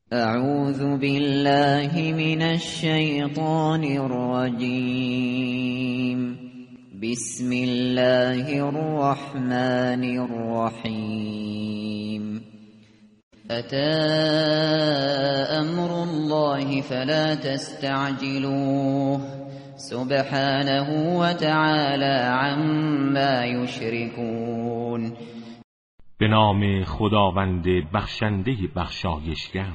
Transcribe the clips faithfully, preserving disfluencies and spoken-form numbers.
اعوذ بالله من الشیطان الرجیم بسم الله الرحمن الرحیم أتى أمر الله فلا تستعجلوه سبحانه وتعالى عما يشركون. به نام خداوند بخشنده بخشایشگر.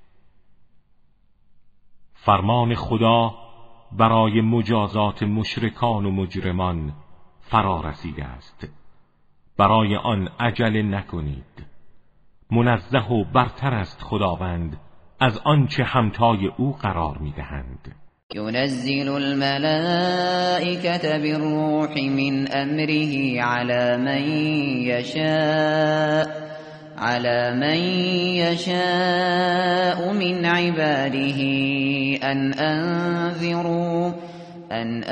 فرمان خدا برای مجازات مشرکان و مجرمان فرا رسیده است. برای آن عجله نکنید. منزه و برتر است خداوند از آنچه همتای او قرار می‌دهند. ينزل الملائكة بالروح من أمره على من يشاء على من يشاء من عباده أن أنذروا أن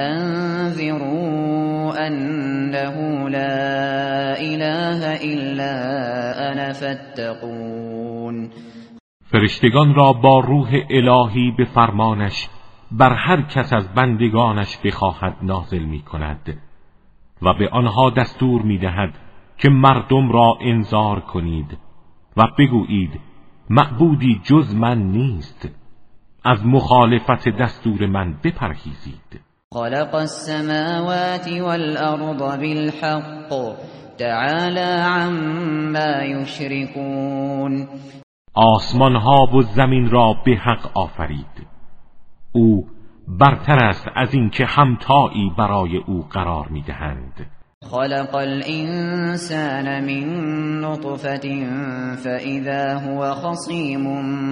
أنذروا أنه لا إله إلا أنا فاتقون. فرشتگان را با روح الهی به فرمانش بر هر کس از بندگانش بخواهد نازل می کند و به آنها دستور می دهد که مردم را انذار کنید و بگویید معبودی جز من نیست، از مخالفت دستور من بپرهیزید. خلق السماوات والأرض بالحق تعالى عما يشركون. آسمان ها و زمین را به حق آفرید. او برتر است از اینکه همتایی برای او قرار می‌دهند. خلق الانسان من نطفة فاذا هو خصیم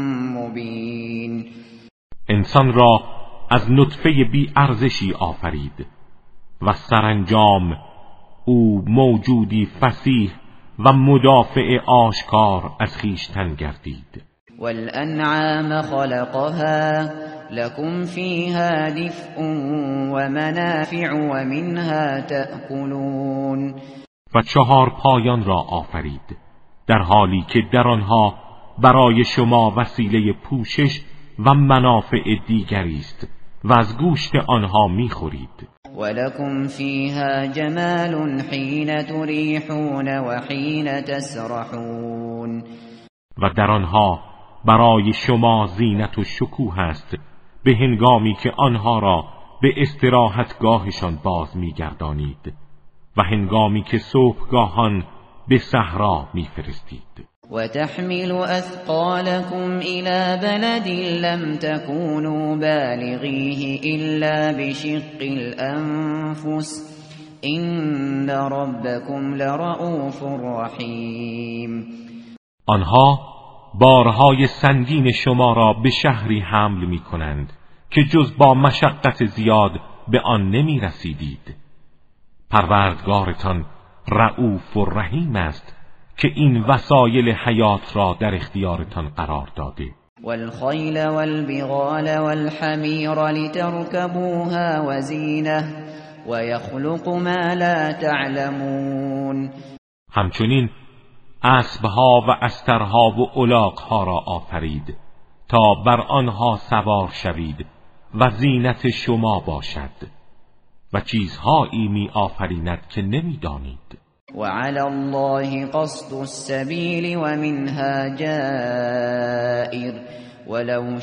مبین. انسان را از نطفه بی ارزشی آفرید و سرانجام او موجودی فصیح و مدافع آشکار از خویشتن گردید. والانعام خلقها لكم فيها دفء ومنافع ومنها تأكلون. و چهار پایان را آفرید در حالی که در آنها برای شما وسیله پوشش و منافع دیگری است و از گوشت آنها میخورید. ولكم فيها جمال حين تريحون وحين تسرحون. و در آنها برای شما زینت و شکوه است به هنگامی که آنها را به استراحتگاهشان باز می‌گردانید و هنگامی که صبحگاهان به صحرا می‌فرستید. و تحمل اثقالكم الى بلد لم تكونوا بالغیه الا بشق الانفس ان ربكم لرؤوف رحیم. آنها بارهای سنگین شما را به شهری حمل می کنند که جز با مشقت زیاد به آن نمی رسیدید. پروردگارتان رؤوف و رحیم است که این وسایل حیات را در اختیارتان قرار داده. والخیل والبغال والحمیر لترکبوها وزینه ویخلق ما لا تعلمون. همچنین اسبها و استرها و الاغها را آفرید تا بر آنها سوار شوید و زینت شما باشد و چیزهایی می آفریند که نمی دانید. و علی الله قصد السبیل و منها جائر ولو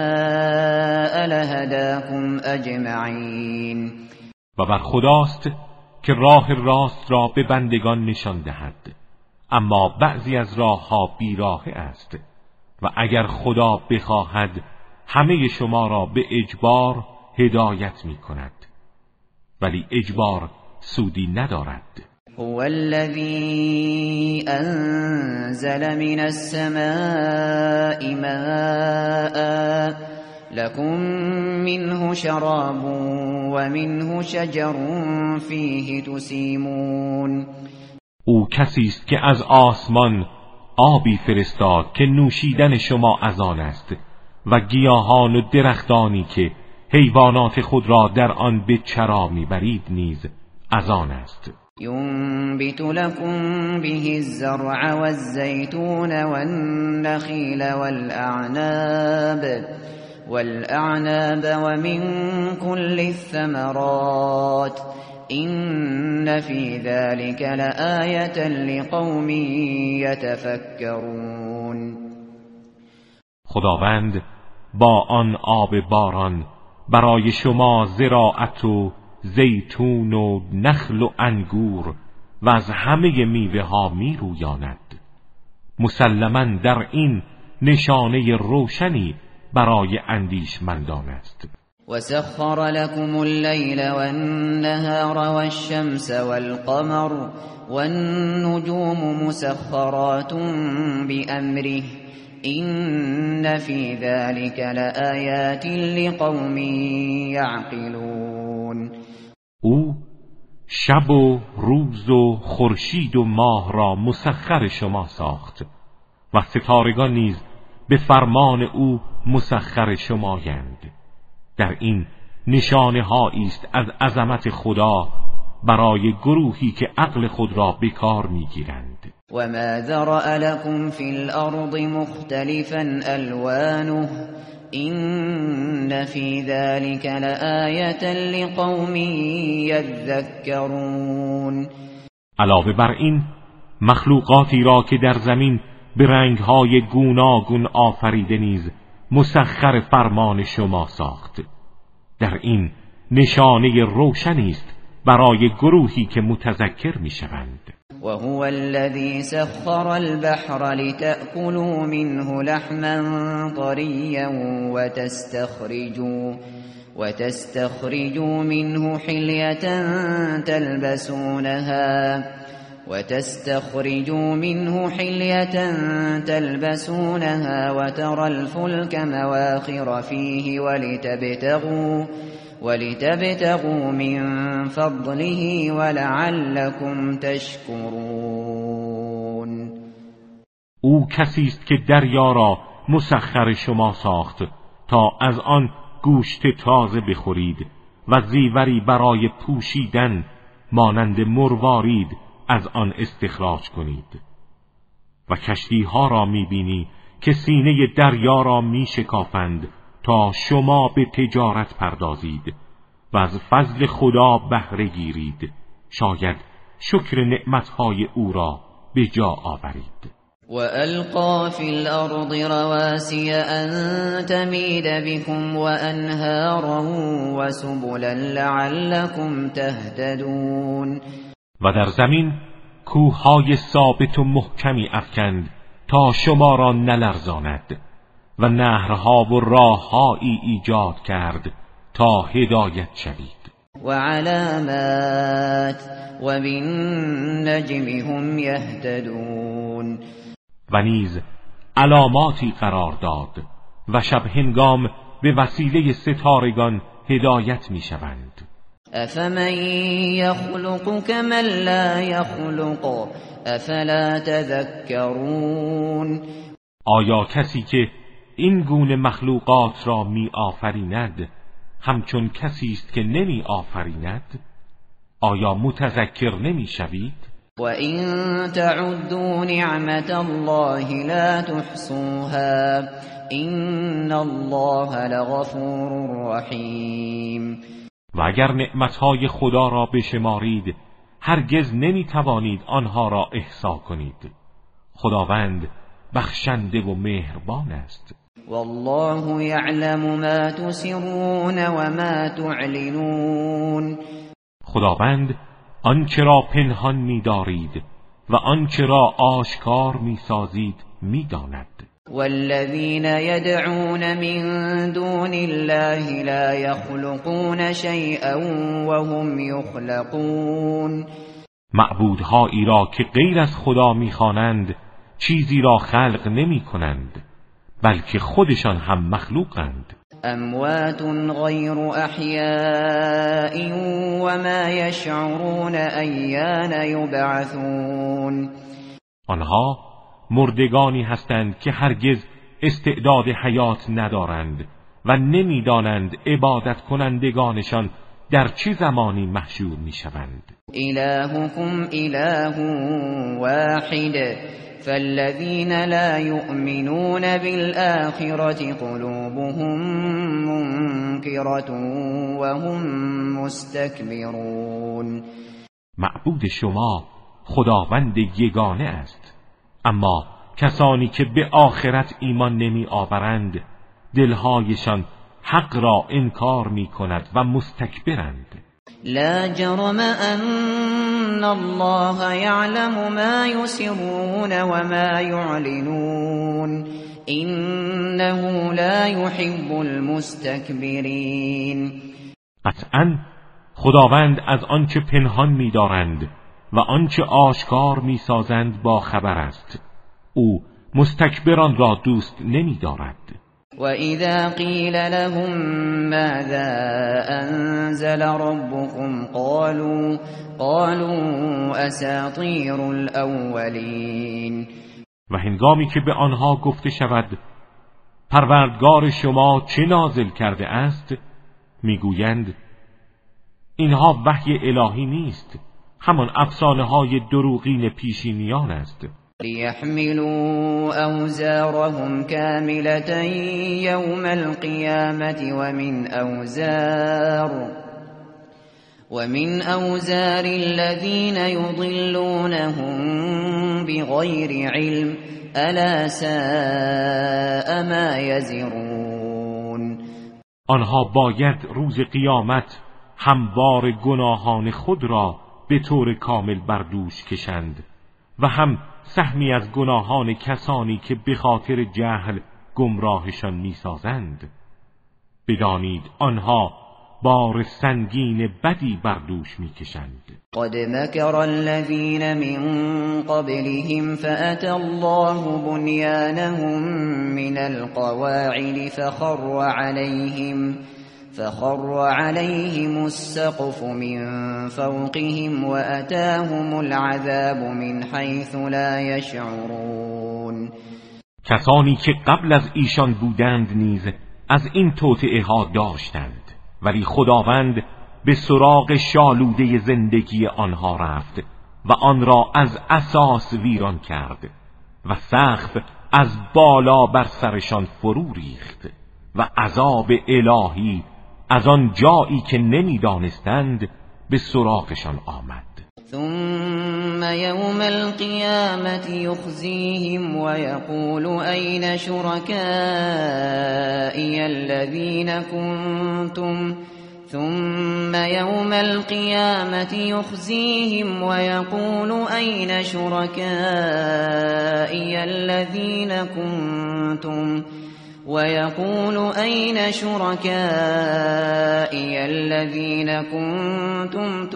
شاء لهداکم اجمعین. و بر خداست که راه راست را به بندگان نشان دهد، اما بعضی از راه ها بیراه است و اگر خدا بخواهد همه شما را به اجبار هدایت می کند، ولی اجبار سودی ندارد. هو الذی انزل من السماء ماء لكم منه شراب ومنه شجر فیه تسیمون. او کسی است که از آسمان آبی فرستاد که نوشیدن شما از آن است و گیاهان و درختانی که حیوانات خود را در آن به چرا میبرید نیز از آن است. ينبت لكم به الزرع والزيتون والنخيل والأعناب والأعناب ومن كل الثمرات إن في ذلك لآية لقوم يتفکرون. خداوند با آن آب باران برای شما زراعت و زیتون و نخل و انگور و از همه میوه ها می رویاند. مسلماً در این نشانه روشنی برای اندیشمندان است. وسخر لكم الليل والنهار والشمس والقمر والنجوم مسخرات بأمره إن في ذلك لآيات لقوم يعقلون. او شب و روز و خورشید و ماه را مسخر شما ساخت و ستارگان نیز به فرمان او مسخر شمایند. در این نشانه هایی است از عظمت خدا برای گروهی که عقل خود را به کار میگیرند. و ما ذرأ لكم فی الارض مختلفا الوانه این فی ذلك لآیة لقوم یذکرون. علاوه بر این مخلوقاتی را که در زمین به رنگهای گوناگون آفریده نیز مسخر فرمان شما ساخت. در این نشانه روشنی است برای گروهی که متذکر میشوند. و هو الذی سخر البحر لتأكلوا منه لحما طریا وتستخرجوا وتستخرجوا منه حلیة تلبسونها وتستخرجوا منه حلية تلبسونها وترى الفلك مواخر فيه ولتبتغوا ولتبتغوا من فضله ولعلكم تشكرون. او کسی است که دریا را مسخر شما ساخت تا از آن گوشت تازه بخورید و زیوری برای پوشیدن مانند مروارید از آن استخراج کنید و کشتی ها را میبینی که سینه دریا را میشکافند تا شما به تجارت پردازید و از فضل خدا بهره گیرید، شاید شکر نعمتهای او را به جا آورید. وَأَلْقَى فِي الْأَرْضِ رَوَاسِيَ أَن تَمِيدَ بِكُمْ وَأَنْهَارًا وَسُبُلًا لَعَلَّكُمْ تَهْتَدُونَ. و در زمین کوههای ثابت و محکمی افکند تا شما را نلرزاند و نهرها و راههایی ایجاد کرد تا هدایت شوید. و علامات و بالنجم هم یهتدون. و نیز علاماتی قرار داد و شب هنگام به وسیله ستارگان هدایت می شوند. افمن یخلق کمن لا یخلق افلا تذکرون. آیا کسی که این گونه مخلوقات را می آفریند همچون کسی است که نمی آفریند؟ آیا متذکر نمی شوید؟ و این تعدوا نعمت الله لا تحصوها این الله لغفور رحیم. و اگر نعمتهای خدا را بشمارید هرگز نمی توانید آنها را احصا کنید. خداوند بخشنده و مهربان است. والله یعلم ما تسرون و ما تعلنون. خداوند آنچه را پنهان می دارید و آنچه را آشکار می سازید می داند. والذین یدعون من دون الله لا یخلقون شیئا وهم یخلقون. معبودهایی را که غیر از خدا می خوانند چیزی را خلق نمی کنند بلکه خودشان هم مخلوقند. اموات غیر احیاء و ما یشعرون ایان یبعثون. آنها مردگانی هستند که هرگز استعداد حیات ندارند و نمیدانند عبادت کنندگانشان در چه زمانی محشور میشوند. الهکم اله واحد فالذین لا یؤمنون بالآخرة قلوبهم منکرة وهم مستکبرون. معبود شما خداوند یگانه است، اما کسانی که به آخرت ایمان نمی آورند دلهایشان حق را انکار می کند و مستکبرند. لا جرم ان الله یعلم ما یسرون و ما یعلنون انه لا یحب المستکبرین. قطعاً خداوند از آنچه پنهان می دارند و آنچه آشکار می سازند با خبر است. او مستکبران را دوست نمی دارد. و اذا قیل لهم ماذا انزل ربكم قالوا قالوا اساطیر الاولین. و هنگامی که به آنها گفته شود پروردگار شما چه نازل کرده است، میگویند اینها وحی الهی نیست، همان افسانه های دروغین پیشینیان است. لیحملوا اوزارهم کاملة یوم القیامة ومن اوزار ومن اوزار الذین یضلونهم بغیر علم الا ساء ما یزرون. آنها باید روز قیامت هموار گناهان خود را به طور کامل بر دوش کشند و هم سهمی از گناهان کسانی که به خاطر جهل گمراهشان می‌سازند. بدانید آنها بار سنگین بدی بر دوش می‌کشند. قد مكر الذين من قبلهم فأتى الله بنيانهم من القواعد فخر عليهم فخر عليهم السقف من فوقهم وأتاهم العذاب من حيث لا يشعرون. کسانی که قبل از ایشان بودند نیز از این توطئه ها داشتند، ولی خداوند به سراغ شالوده زندگی آنها رفت و آن را از اساس ویران کرد و سقف از بالا بر سرشان فرو ریخت و عذاب الهی از آن جایی که نمیدانستند به سراغشان آمد. ثم يوم القيامة يخزيهم ويقول أين شركائي الذين كنتم ثم يوم القيامة يخزيهم ويقول أين شركائي الذين كنتم ويقول أين شركائي الذين كنتم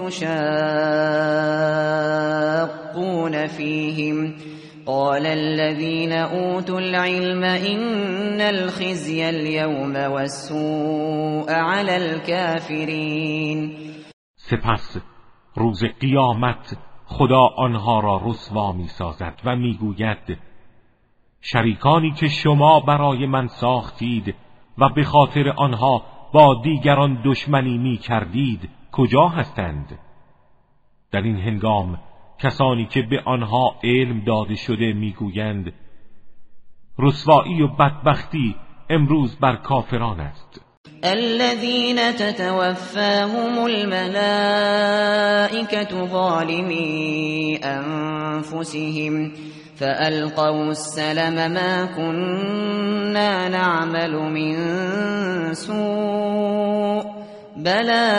تشاقون فيهم قال الذين أوتوا العلم إن الخزي اليوم والسوء على الكافرين. سپس روز قیامت خدا آنها را رسوا می سازد و می گوید شریکانی که شما برای من ساختید و به خاطر آنها با دیگران دشمنی می کردید کجا هستند؟ در این هنگام کسانی که به آنها علم داده شده می گویند رسوایی و بدبختی امروز بر کافران است. الذين تتوفاهم الملائكة ظالمي أنفسهم فألقوا السلم ما كنا نعمل من سوء بلى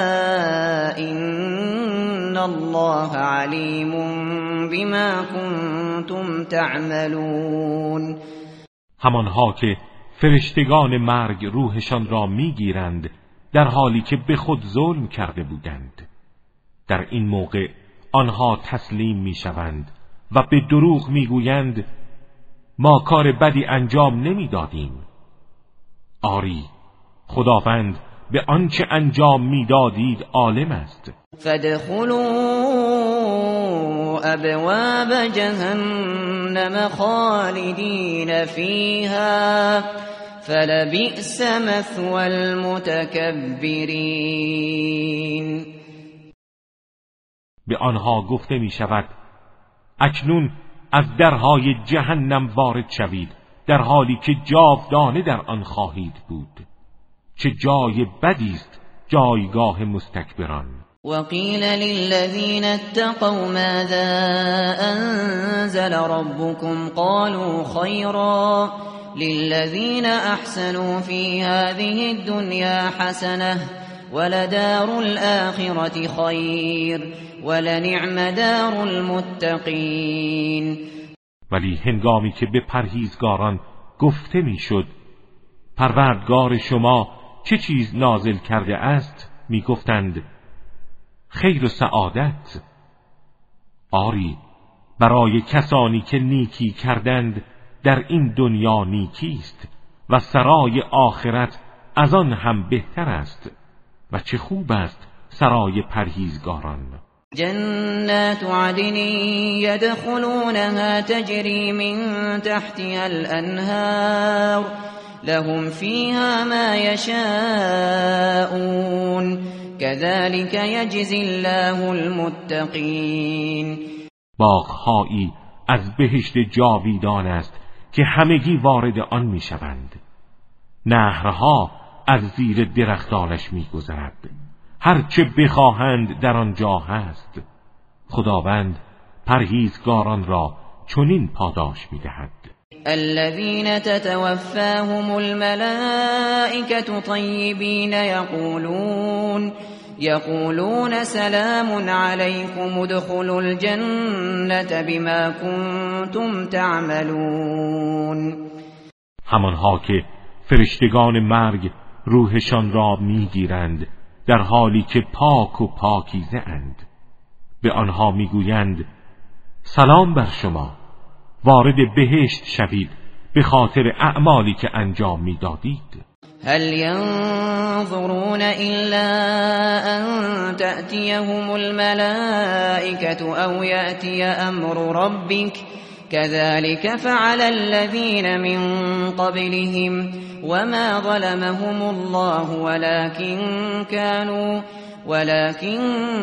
إن الله عليم بما كنتم تعملون. همانها که فرشتگان مرگ روحشان را میگیرند در حالی که به خود ظلم کرده بودند، در این موقع آنها تسلیم میشوند و به دروغ میگویند ما کار بدی انجام نمیدادیم. آری خداوند به آنچه انجام میدادید عالم است. فادخلوا ابواب جهنم خالدین فیها فلبئس مثوى المتکبرین. به آنها گفته می شود اکنون از درهای جهنم وارد شوید در حالی که جاودانه در آن خواهید بود. چه جای بدی است جایگاه مستکبران. وقیل للذین اتقوا ماذا انزل ربكم قالوا خيرا للذین احسنوا في هذه الدنيا حسنة ولدار الآخرة خیر ولنعم دار المتقین. ولی هنگامی که به پرهیزگاران گفته میشد پروردگار شما چه چیز نازل کرده است، میگفتند خیر و سعادت. آری برای کسانی که نیکی کردند در این دنیا نیکی است و سرای آخرت از آن هم بهتر است و چه خوب است سرای پرهیزگاران. جنات عدن يدخلونها تجري من تحتها الأنهار لهم فيها ما يشاءون كذلك يجزي الله المتقين. باغ‌هایی از بهشت جاویدان است که همگی وارد آن میشوند. نهرها از زیر درختانش میگذرد. هرچه بخواهند در آنجا هست. خداوند پرهیزگاران را چنین پاداش میدهد. الذين تتوفاهم الملائكة طيبين يقولون يقولون سلام عليكم ادخلوا الجنة بما كنتم تعملون. همانها که فرشتگان مرگ روحشان را میگیرند در حالی که پاک و پاکیزه اند، به آنها میگویند سلام بر شما، وارد بهشت شوید به خاطر اعمالی که انجام میدادید. هل ينظرون إلا أن تأتيهم الملائكة أو يأتي أمر ربك كذلك فعل الذين من قبلهم وما ظلمهم الله ولكن كانوا ولكن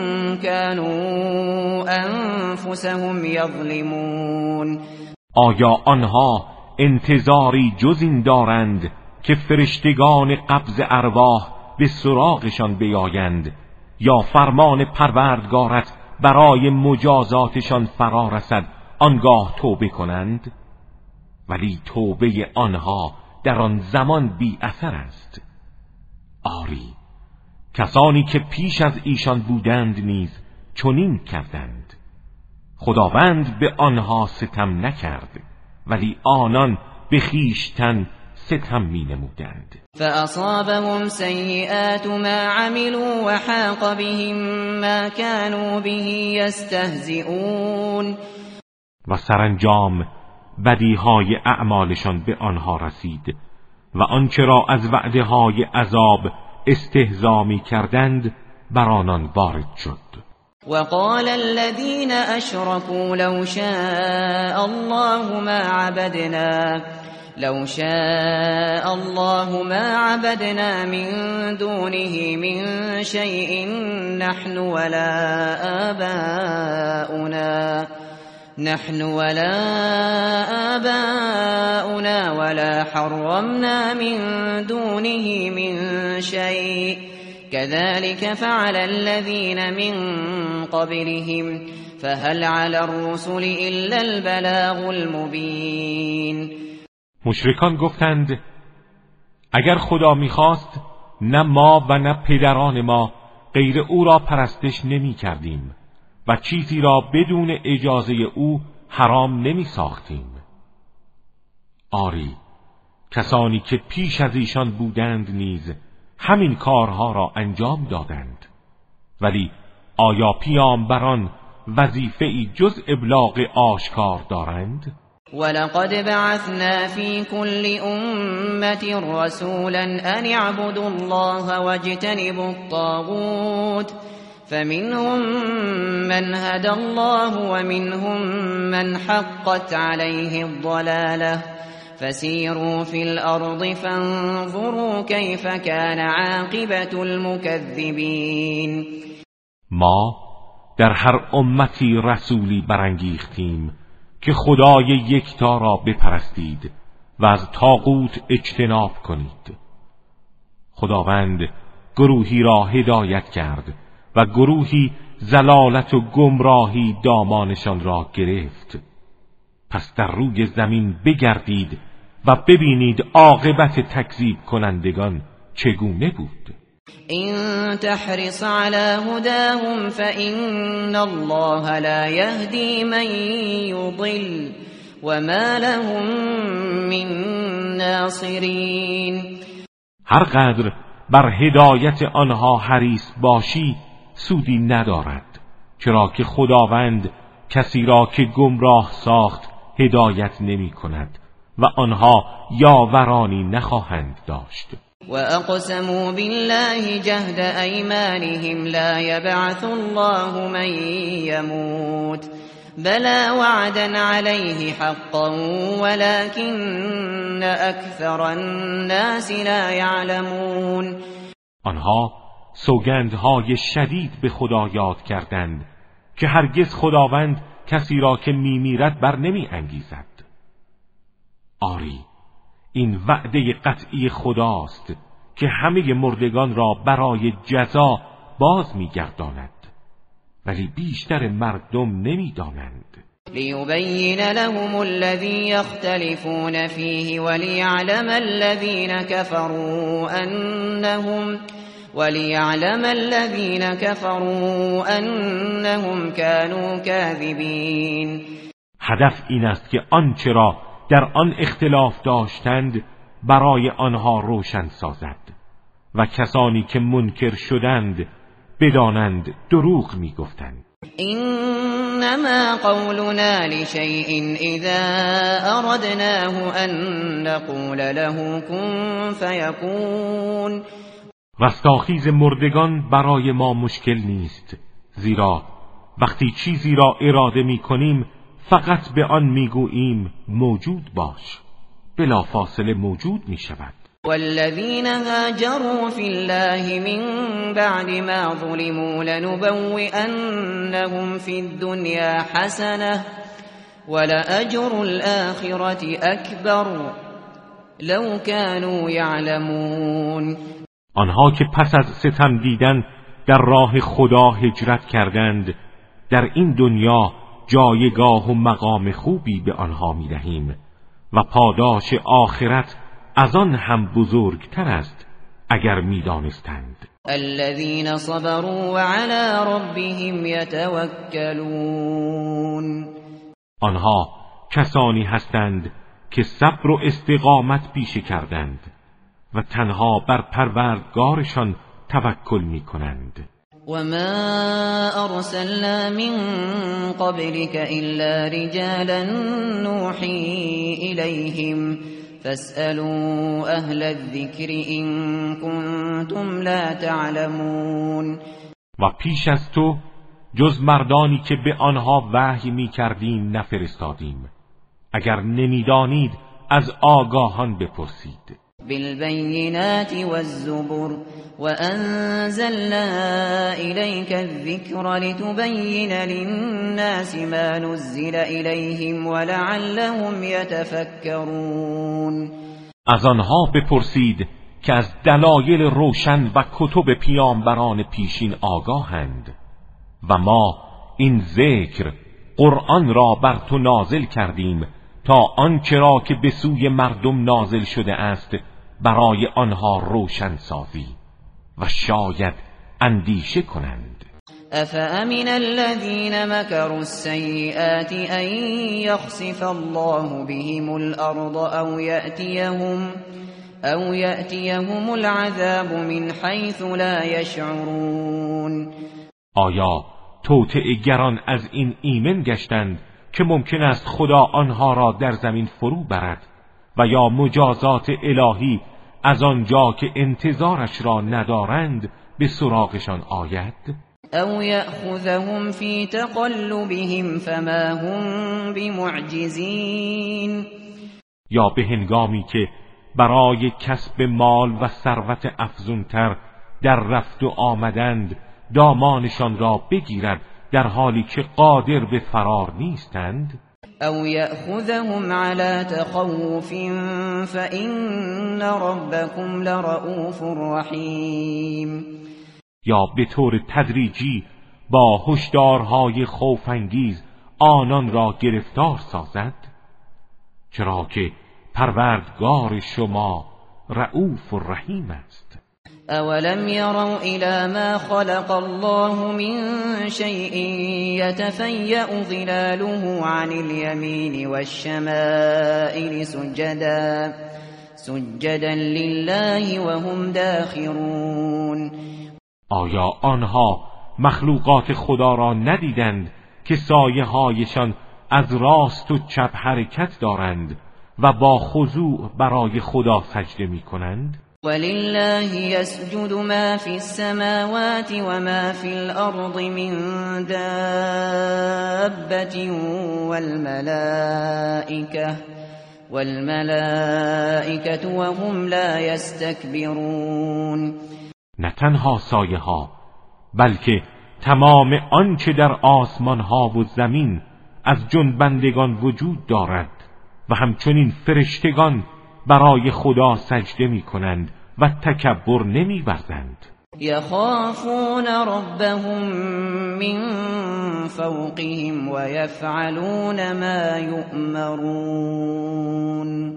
كانوا أنفسهم يظلمون. آیا آنها انتظاری جز این دارند که فرشتگان قبض ارواح به سراغشان بیایند یا فرمان پروردگارت برای مجازاتشان فرا رسد آنگاه توبه کنند؟ ولی توبه آنها در آن زمان بی اثر است. آری کسانی که پیش از ایشان بودند نیز چنین کردند. خداوند به آنها ستم نکرد ولی آنان به خویشتن ستم می نمودند. فأصابهم سیئات ما عملوا وحاق بهم ما كانوا به یستهزئون. و سرانجام بدیهای اعمالشان به آنها رسید و آنچه را از وعده های عذاب استهزا می کردند بر آنان وارد شد. وقال الذين اشركوا لو شاء الله ما عبدنا لو شاء الله ما عبدنا من دونه من شيء نحن ولا آباؤنا نحن ولا آباؤنا ولا حرمنا من دونه من شيء كذلك فعل الذين من قبلهم فهل على الرسل إلا البلاغ المبين. مشرکان گفتند اگر خدا میخواست نه ما و نه پدران ما غیر او را پرستش نمی کردیم و چیزی را بدون اجازه او حرام نمی ساختیم. آری کسانی که پیش از ایشان بودند نیز همین کارها را انجام دادند، ولی آیا پیامبران وظیفه‌ای جز ابلاغ آشکار دارند؟ ولقد بعثنا في كل أمة رسولا أن اعبدوا الله واجتنبوا الطاغوت فمنهم من هدى الله ومنهم من حقت عليه الضلالة فسیروا فی الارض فانظروا کیف کان عاقبة المکذبین. ما در هر امتی رسولی برانگیختیم که خدای یکتا را بپرستید و از طاغوت اجتناب کنید. خداوند گروهی را هدایت کرد و گروهی ضلالت و گمراهی دامانشان را گرفت. پس در روی زمین بگردید و ببینید عاقبت تکذیب کنندگان چگونه بود. این تحرص على هداهم فإن الله لا يهدي من يضل وما لهم من ناصرین. هر قدر بر هدایت آنها حریص باشی سودی ندارد، چرا که خداوند کسی را که گمراه ساخت هدایت نمی کند و آنها یاورانی نخواهند داشت. و اقسموا بالله جهد ایمانهم لا یبعث الله من یموت بلا وعدا علیه حقا ولكن اکثر الناس لا یعلمون. آنها سوگندهای شدید به خدا یاد کردند که هرگز خداوند کسی را که میمیرد بر نمی انگیزد. آری این وعده قطعی خداست که همه مردگان را برای جزا باز میگرداند، ولی بیشتر مردم نمیدانند. لیبین لهم الذی یختلفون فیه وليعلم الذین كفروا انهم وليعلم الذين كفروا انهم كانوا كاذبین. هدف این است که آنچه را در آن اختلاف داشتند برای آنها روشن سازد و کسانی که منکر شدند بدانند دروغ میگفتند. انما قولنا لشیء اذا اردناه ان نقول له کن فیکون. رستاخیز مردگان برای ما مشکل نیست، زیرا وقتی چیزی را اراده می کنیم فقط به آن می گوییم موجود باش، بلا فاصله موجود می شود. والذین هاجروا فی الله من بعد ما ظلموا لنبوئنهم فی الدنیا حسنه ولأجر الآخرة اکبر لو كانوا یعلمون. آنها که پس از ستم دیدن در راه خدا هجرت کردند در این دنیا جایگاه و مقام خوبی به آنها می دهیم و پاداش آخرت از آن هم بزرگتر است اگر می دانستند. الذين صبروا وعلى ربهم يتوكلون. آنها کسانی هستند که صبر و استقامت پیشه کردند و تنها بر پروردگارشان توکل می کنند. و ما ارسلنا من قبلك الا رجالا نوحی الیهم فاسألوا اهل الذکر ان کنتم لا تعلمون. و پیش از تو جز مردانی که به آنها وحی می کردیم نفرستادیم، اگر نمیدانید از آگاهان بپرسید. بالبينات والزبر وأنزلنا إليك الذكر لتبين للناس ما نزل إليهم ولعلهم يتفكرون. از آنها بپرسید که از دلایل روشن و کتب پیامبران پیشین آگاهند و ما این ذکر قرآن را بر تو نازل کردیم تا آنچه را که به سوی مردم نازل شده است برای آنها روشن سازی و شاید اندیشه کنند. افامن الذين مكروا السيئات ان يخسف الله بهم الارض او ياتيهم او ياتيهم العذاب من حيث لا يشعرون. آیا توطئه‌گران از این ایمن گشتند که ممکن است خدا آنها را در زمین فرو برد و یا مجازات الهی از آنجا که انتظارش را ندارند به سراغشان آید؟ او یأخذهم فی تقلبهم فما هم بمعجزین. یا به هنگامی که برای کسب مال و ثروت افزونتر در رفت و آمدند دامانشان را بگیرد در حالی که قادر به فرار نیستند؟ او یأخذهم على تخوف فإن ربكم لرؤوف رحیم، یا به طور تدریجی با هشدارهای خوف‌انگیز آنان را گرفتار سازد؟ چرا که پروردگار شما رؤوف الرحیم است. اولم يروا الى ما خلق الله من شيء يتفيأ ظلاله عن اليمين والشمائل سجدا سجدا لله وهم داخرون. آیا آنها مخلوقات خدا را ندیدند که سایه هایشان از راست و چپ حرکت دارند و با خضوع برای خدا سجده می کنند؟ ولله يسجد ما في السماوات وما في الأرض من دابة والملائكة والملائكة وهم لا يستكبرون. نه تنها سایه ها بلکه تمام آنچه در آسمان ها و زمین از جنبندگان وجود دارد و همچنین فرشتگان برای خدا سجده می کنند و تکبر نمی ورزند. یخافون ربهم من فوقهم و یفعلون ما یؤمرون.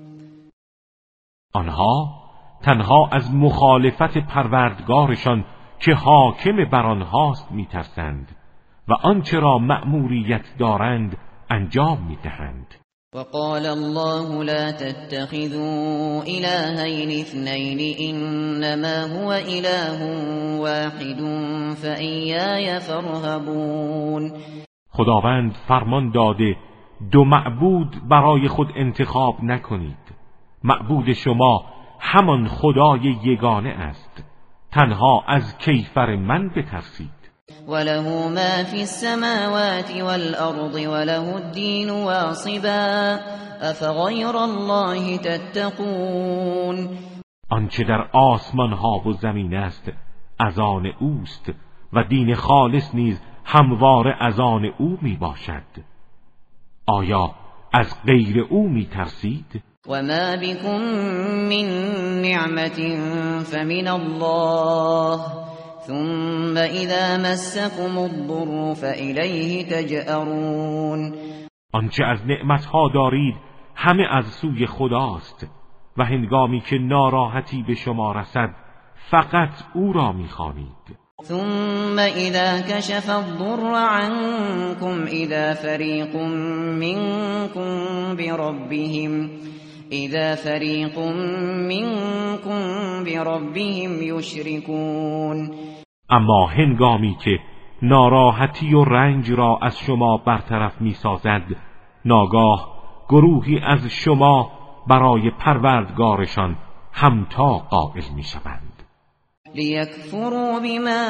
آنها تنها از مخالفت پروردگارشان که حاکم بر آنهاست می ترسند و آنچه را مأموریت دارند انجام می دهند. وقال الله لا تتخذوا إلهين اثنين إنما هو إله واحد فإياي فارهبون. خداوند فرمان داده دو معبود برای خود انتخاب نکنید، معبود شما همان خدای یگانه است، تنها از کیفر من بترسید. وله ما في السماوات والأرض وله الدين واصبا أفغير الله تتقون. آنچه در آسمان ها و زمین است از آن اوست و دین خالص نیز همواره از آن او می باشد. آیا از غیر او می ترسید؟ وما بكم من نعمة فمن الله ثم اذا مسكم الضر فإلیه تجأرون. آنچه از نعمتها دارید همه از سوی خداست و هنگامی که ناراحتی به شما رسد فقط او را می‌خوانید. ثم اذا كشف الضر عنكم اذا فريق منكم بربهم اذا فريق منكم بربهم يشركون. اما هنگامی که ناراحتی و رنج را از شما برطرف می‌سازد ناگاه گروهی از شما برای پروردگارشان همتا قائل می‌شوند. لیکفروا بما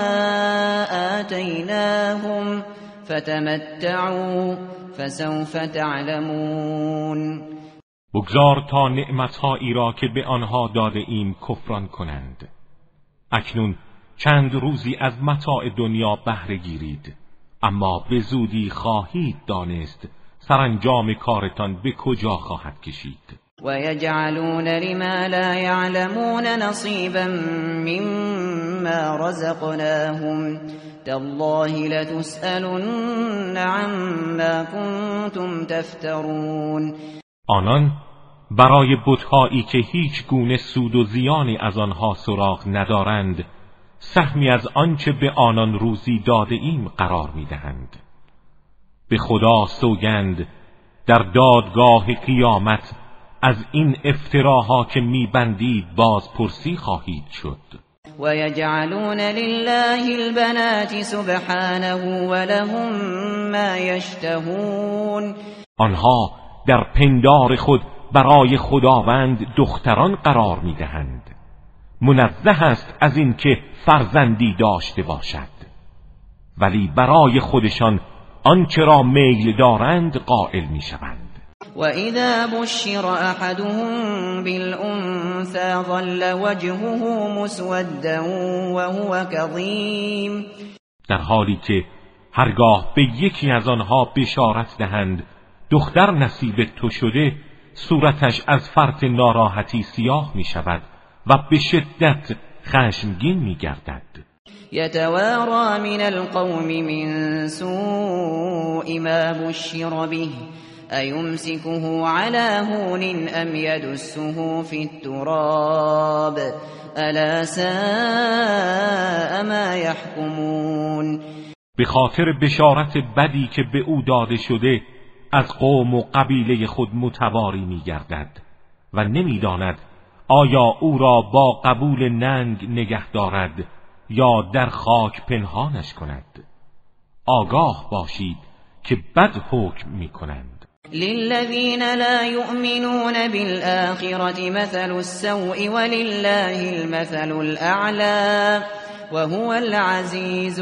آتیناهم فتمتعوا فسوف تعلمون. بگذار تا نعمتهایی را که به آنها داده ایم کفران کنند. اکنون چند روزی از متاع دنیا بهره گیرید، اما به زودی خواهید دانست سرانجام کارتان به کجا خواهد کشید. و یجعلون لما لا یعلمون نصیبا مما رزقناهم تالله لتسألن عما کنتم تفترون. آنان برای بت‌هایی که هیچ گونه سود و زیانی از آنها سراغ ندارند سهمی از آنچه به آنان روزی داده ایم قرار می‌دهند. به خدا سوگند در دادگاه قیامت از این افتراها که می‌بندید بازپرسی خواهید شد. و یجعلون لله البنات سبحانه و لهم ما یشتهون. آنها در پندار خود برای خداوند دختران قرار می‌دهند. منزه است از این که فرزندی داشته باشد، ولی برای خودشان آنچه را میل دارند قائل می‌شوند. وَإِذَا بُشِّرَ أَحَدُهُم بِالْأُنثَىٰ ظَلَّ وَجْهُهُ مُسْوَدًّا وَهُوَ كَظِيمٌ. در حالی که هرگاه به یکی از آنها بشارت دهند دختر نصیب تو شده، صورتش از فرط ناراحتی سیاه می شود و به شدت خشمگین می گردد. یتوارا من القوم من سوء ما بشر به ایمسکه علی هون ام یدسه فی التراب الا ساء ما یحکمون. به خاطر بشارت بدی که به او داده شده از قوم و قبیله خود متواری می گردد و نمی داند آیا او را با قبول ننگ نگه دارد یا در خاک پنهانش کند. آگاه باشید که بد حکم می کنند. للذین لا یؤمنون بالآخرة مثل السوء ولله المثل الأعلى وهو العزیز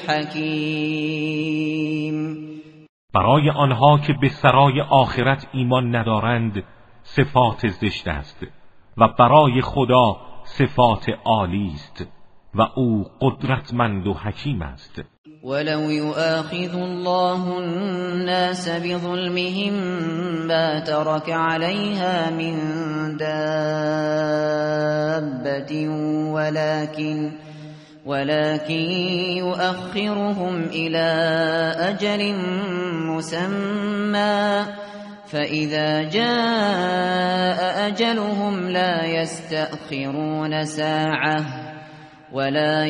الحکیم. برای آنها که به سرای آخرت ایمان ندارند صفات زشت است و برای خدا صفات عالی است و او قدرتمند و حکیم است. ولو يؤاخذ الله الناس بظلمهم ما ترك عليها من دابة ولكن ولكن يؤخرهم إلى أجل مسمى فإذا جاء أجلهم لا يستأخرون ساعة ولا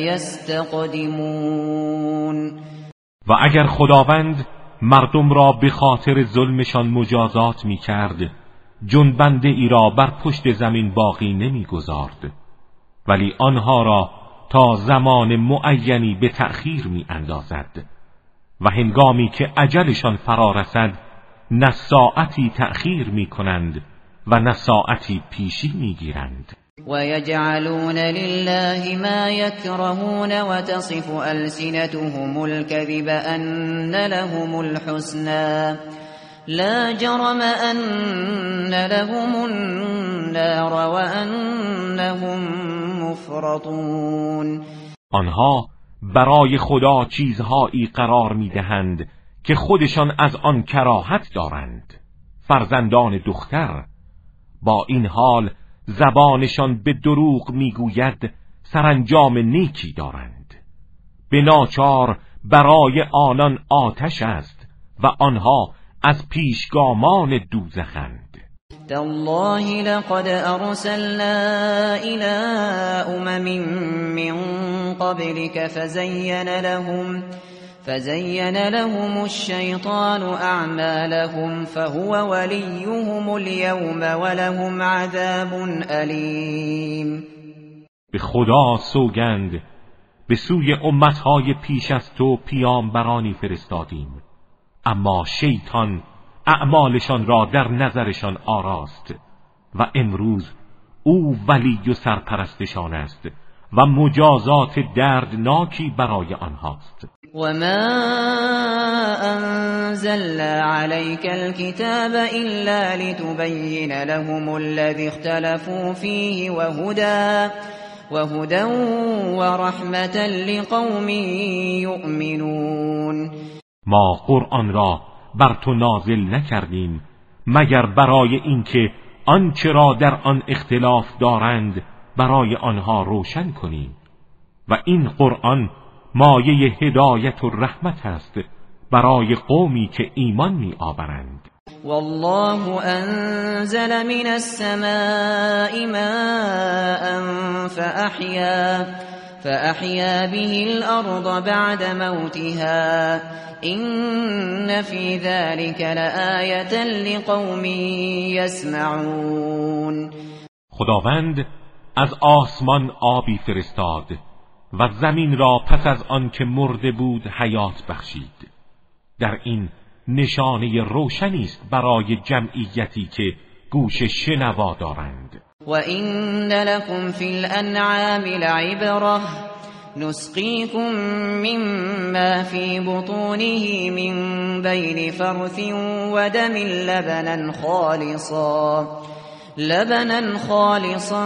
يستقدمون. و اگر خداوند مردم را به خاطر ظلمشان مجازات می کرد جنبنده ای را بر پشت زمین باقی نمی گذارد، ولی آنها را تا زمان معینی به تأخیر می اندازد و هنگامی که اجلشان فرا رسد نه ساعتی تأخیر می کنند و نه ساعتی پیشی می گیرند. و یجعلون لله ما یکرهون و تصف ألسنتهم الكذب ان لهم الحسنى لا جرم ان لهم النار و انهم مفرطون. آنها برای خدا چیزهایی قرار میدهند که خودشان از آن کراهت دارند، فرزندان دختر. با این حال زبانشان به دروغ میگوید سرانجام نیکی دارند. به ناچار برای آنان آتش است و آنها از پیشگامان دوزخند. تالله لقد ارسلنا الى امم من قبلك فزين لهم فزين لهم الشيطان اعمالهم فهو وليهم اليوم ولهم عذاب الیم. به خدا سوگند به سوی امتهای پیش از تو پیامبرانی فرستادیم، اما شیطان اعمالشان را در نظرشان آراست و امروز او ولی و سرپرستشان است و مجازات دردناکی برای آنهاست. وما انزلنا عليك الكتاب إلا لتبين لهم الذي اختلفوا فيه وهدى وهدى ورحمة لقوم يؤمنون. ما قرآن را بر تو نازل نکردیم مگر برای اینکه آنچه را در آن اختلاف دارند برای آنها روشن کنیم و این قرآن مایه هدایت و رحمت است برای قومی که ایمان می آورند. والله انزل من السماء ماء فأحيا فأحيا به الأرض بعد موتها إن في ذلك لآية لقوم يسمعون. خداوند از آسمان آبی فرستاد و زمین را پس از آن که مرده بود حیات بخشید. در این نشانه روشنی است برای جمعیتی که گوش شنوا دارند. و این لکم فی الانعام لعبره نسقيكم مما في بطونه من بين فرث ودم لبنا خالصا لبنا خالصا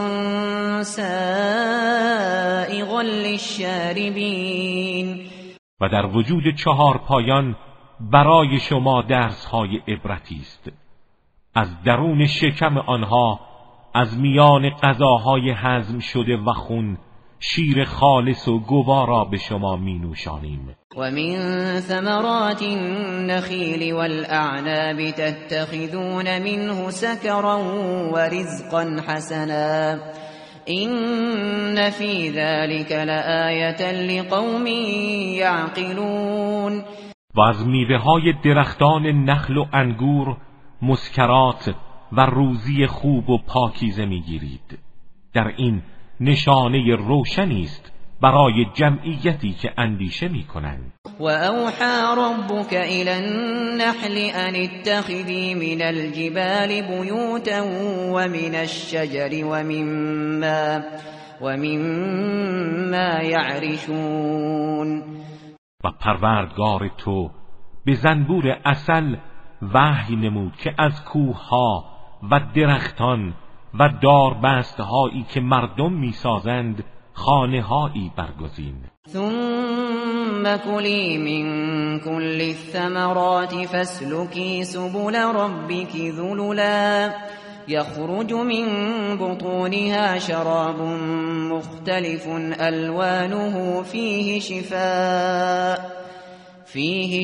سائغا للشاربین. و در وجود چهار پایان برای شما درس‌های عبرتی است. از درون شکم آنها از میان غذاهای هضم شده و خون شیر خالص و گوارا به شما می نوشانیم. و من ثمرات النخیل والاعناب تتخذون منه سکرا و رزقا حسنا این فی ذلك لآیة لقوم یعقلون. و از میوه های درختان نخل و انگور مسکرات و روزی خوب و پاکیزه میگیرید. در این نشانه روشنی است برای جمعیتی که اندیشه میکنند. و اوحى ربک الی النحل ان اتخذی من الجبال بیوتا و من الشجر و مما و مما یعرشون. و پروردگار تو به زنبور عسل وحی نمود که از کوهها و درختان و داربستهایی که مردم میسازند خانه‌هایی برگزین. ثم کلی من کل الثمرات فاسلکی سبل ربک ذللا یخرج من بطونها شراب مختلف الوانه فیه شفاء فیه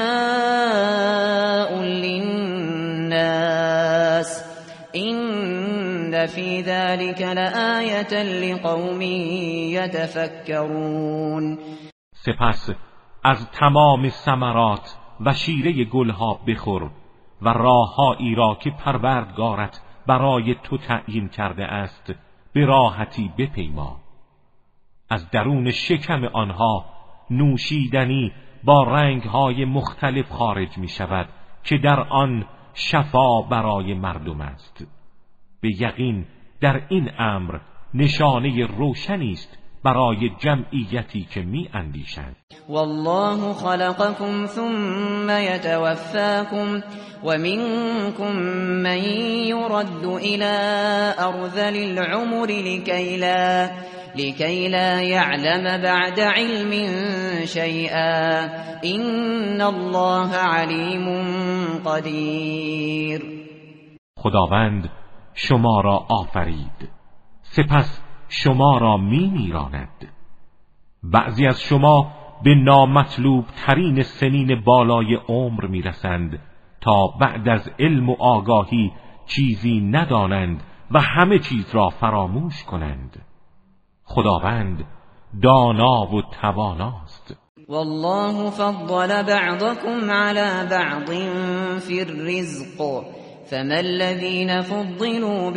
شفاء للناس این فی ذلك لآیة لقوم یتفکرون. سپس از تمام ثمرات و شیره گلها بخور و راههایی را که پروردگارت برای تو تعیین کرده است به راحتی بپیما. از درون شکم آنها نوشیدنی با رنگهای مختلف خارج می شود که در آن شفا برای مردم است. به یقین در این امر نشانه روشنی است برای جمعیتی که می اندیشند. والله خلقكم ثم يتوفاكم ومنكم من يرد إلى أرذل العمر لكي لا لكي لا يعلم بعد علم شيئا إن الله عليم قدير. خداوند شما را آفرید، سپس شما را می میراند. بعضی از شما به نامطلوب ترین سنین بالای عمر می رسند تا بعد از علم و آگاهی چیزی ندانند و همه چیز را فراموش کنند. خداوند دانا و تواناست. والله فضل بعضكم على بعض في الرزق فما الذين فضلوا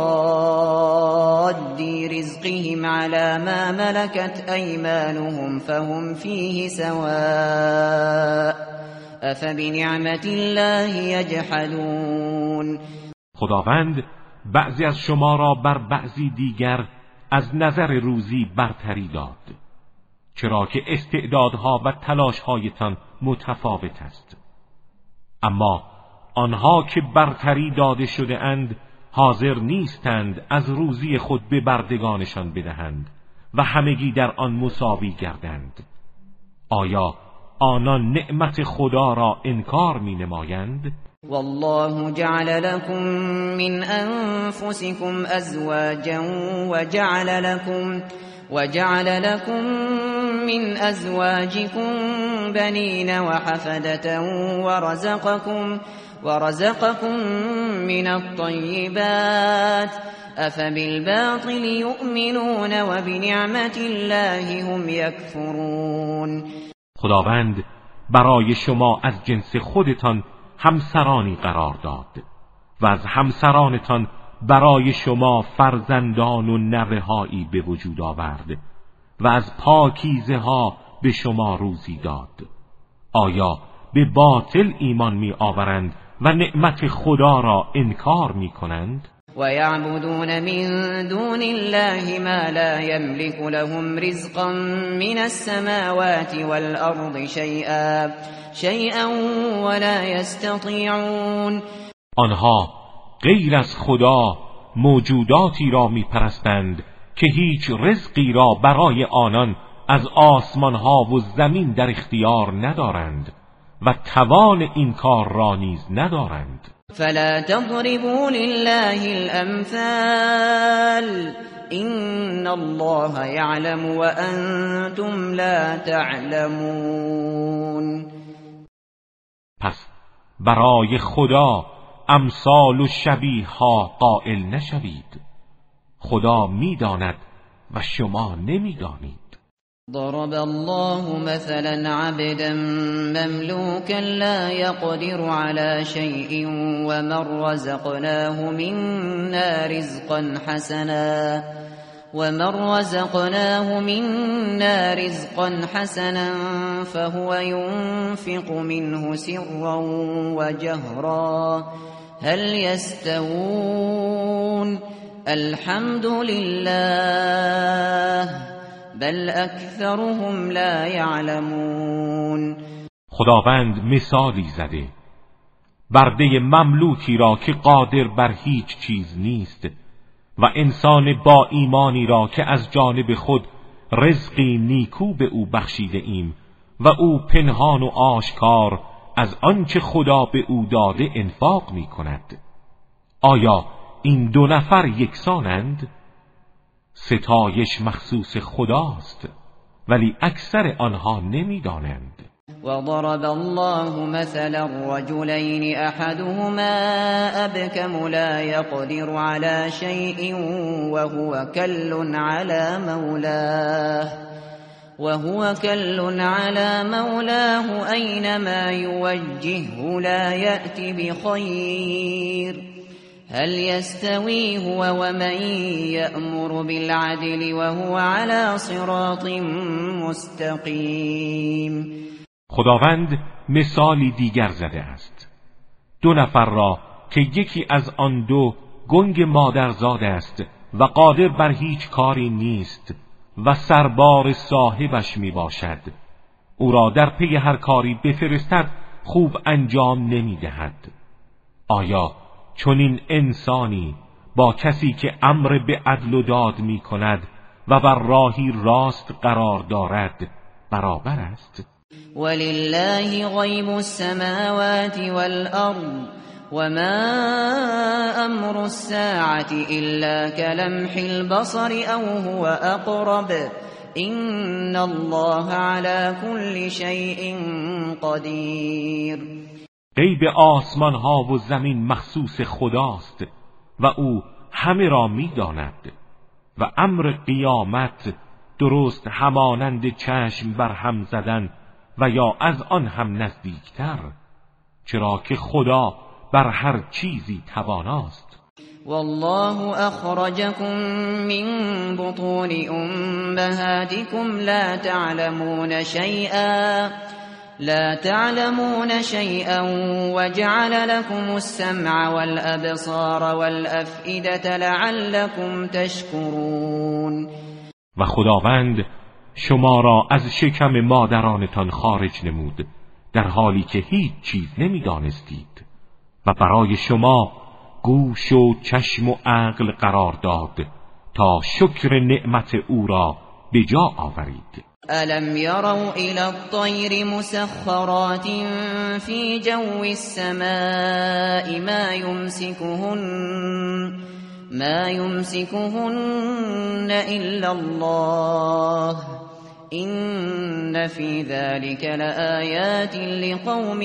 براد رزقهم على ما ملكت أيمانهم فهم فيه سواء أفبنعمة الله يجحدون. خداوند بعضی از شما را بر بعضی دیگر از نظر روزی برتری داد، چرا که استعدادها و تلاشهایتان متفاوت است. اما آنها که برتری داده شده اند حاضر نیستند از روزی خود به بردگانشان بدهند و همگی در آن مساوی گردند. آیا آنان نعمت خدا را انکار می نمایند؟ والله جعل لكم من أنفسكم أزواجا وجعل لكم وجعل لكم من أزواجكم بنين وحفدة ورزقكم ورزقكم من الطيبات أفبالباطل يؤمنون وبنعمة الله هم يكفرون. خداوند برای شما از جنس خودتان همسرانی قرار داد و از همسرانتان برای شما فرزندان و نوه‌هایی به وجود آورد و از پاکیزه ها به شما روزی داد. آیا به باطل ایمان می آورند و نعمت خدا را انکار می کنند؟ ويعبدون من دون الله ما لا يملك لهم رزقا من السماوات والأرض شيئا شيئا ولا يستطيعون. آنها غیر از خدا موجوداتی را میپرستند که هیچ رزقی را برای آنان از آسمانها و زمین در اختیار ندارند و توان این کار را نیز ندارند. فلا تضربوا لله الامثال ان الله يعلم وانتم لا تعلمون. پس برای خدا امثال و شبیه ها قائل نشوید، خدا میداند و شما نمیدانید. ضرب الله مثلا عبدا مملوكا لا يقدر على شيء ومن رزقناه منا رزقا حسنا ومن رزقناه منا رزقا حسنا فهو ينفق منه سرا وجهرا هل يستوون الحمد لله بل اکثرهم لا یعلمون. خداوند مثالی زده، برده مملوکی را که قادر بر هیچ چیز نیست و انسان با ایمانی را که از جانب خود رزقی نیکو به او بخشیده ایم و او پنهان و آشکار از آنچه خدا به او داده انفاق می کند. آیا این دو نفر یکسانند؟ ستایش مخصوص خداست ولی اکثر آنها نمیدانند. وضرب الله مثلا رجلين احدهما ابكم لا يقدر على شيء وهو كل على مولاه وهو كل على مولاه اينما يوجهه لا يأتي بخير هل يستوي هو ومن يأمر بالعدل وهو على صراط مستقیم. خداوند مثالی دیگر زده است، دو نفر را که یکی از آن دو گنگ مادرزاد است و قادر بر هیچ کاری نیست و سربار صاحبش می باشد، او را در پی هر کاری بفرستد خوب انجام نمی دهد. آیا چنین انسانی با کسی که امر به عدل و داد می کند و بر راهی راست قرار دارد برابر است؟ ولله غیب السماوات والارض وما امر الساعة الا كلمح البصر او هو اقرب ان الله على كل شيء قدیر. غیب آسمان ها و زمین مخصوص خداست و او همه را می داند و امر قیامت درست همانند چشم بر هم زدن و یا از آن هم نزدیکتر، چرا که خدا بر هر چیزی تواناست. والله اخرجكم من بطون امهاتكم لا تعلمون شيئا لا تعلمون شيئا وجعل لكم السمع والابصار والافئده لعلكم تشكرون. و خداوند شما را از شکم مادرانتان خارج نمود در حالی که هیچ چیز نمیدانستید و برای شما گوش و چشم و عقل قرار داد تا شکر نعمت او را به جا آورید. الم يروا الى الطير مسخرات في جو السماء ما يمسكهن ما يمسكهن الا الله ان في ذلك لآيات لقوم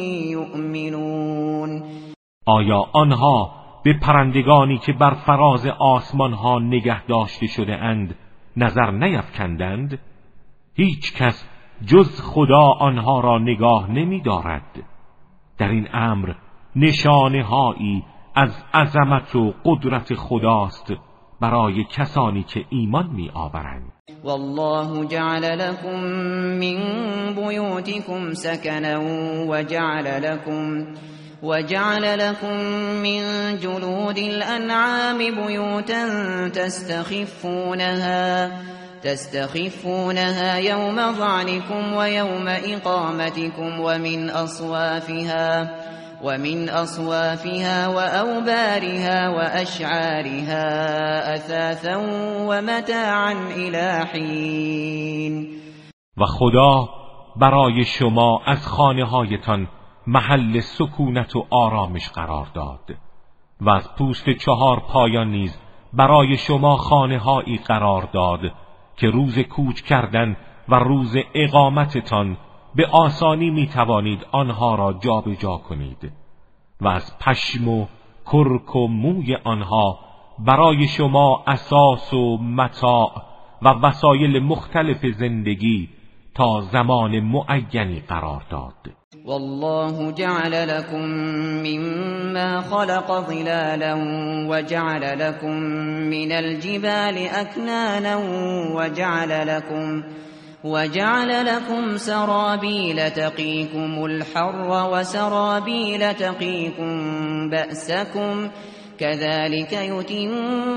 يؤمنون. آیا آنها به پرندگانی که بر فراز آسمان ها نگه داشته شده اند نظر نیفکندند؟ هیچ کس جز خدا آنها را نگاه نمی دارد. در این امر نشانه هایی از عظمت و قدرت خداست برای کسانی که ایمان می آورند. والله جعل لكم من بيوتكم سكنا وجعل لكم وجعل لكم من جلود الأنعام بيوتا تستخفونها تستخفونها يوم ظعنكم ويوم إقامتكم ومن أصوافها ومن أصوافها وأوبارها وأشعارها أثاثا ومتاعا إلى حين. و خدا برای شما از خانه هایتان محل سکونت و آرامش قرار داد و از پوست چهار پایان نیز برای شما خانه هایی قرار داد که روز کوچ کردن و روز اقامتتان به آسانی می توانید آنها را جابجا جا کنید و از پشم و کرک و موی آنها برای شما اساس و متاع و وسایل مختلف زندگی تا زمان معینی قرار داد. والله جعل لكم مما خلق ظلالا وجعل لكم من الجبال أكنانا وجعل لكم وجعل لكم سرابيل تقيكم الحر وسرابيل تقيكم بأسكم كذلك يتم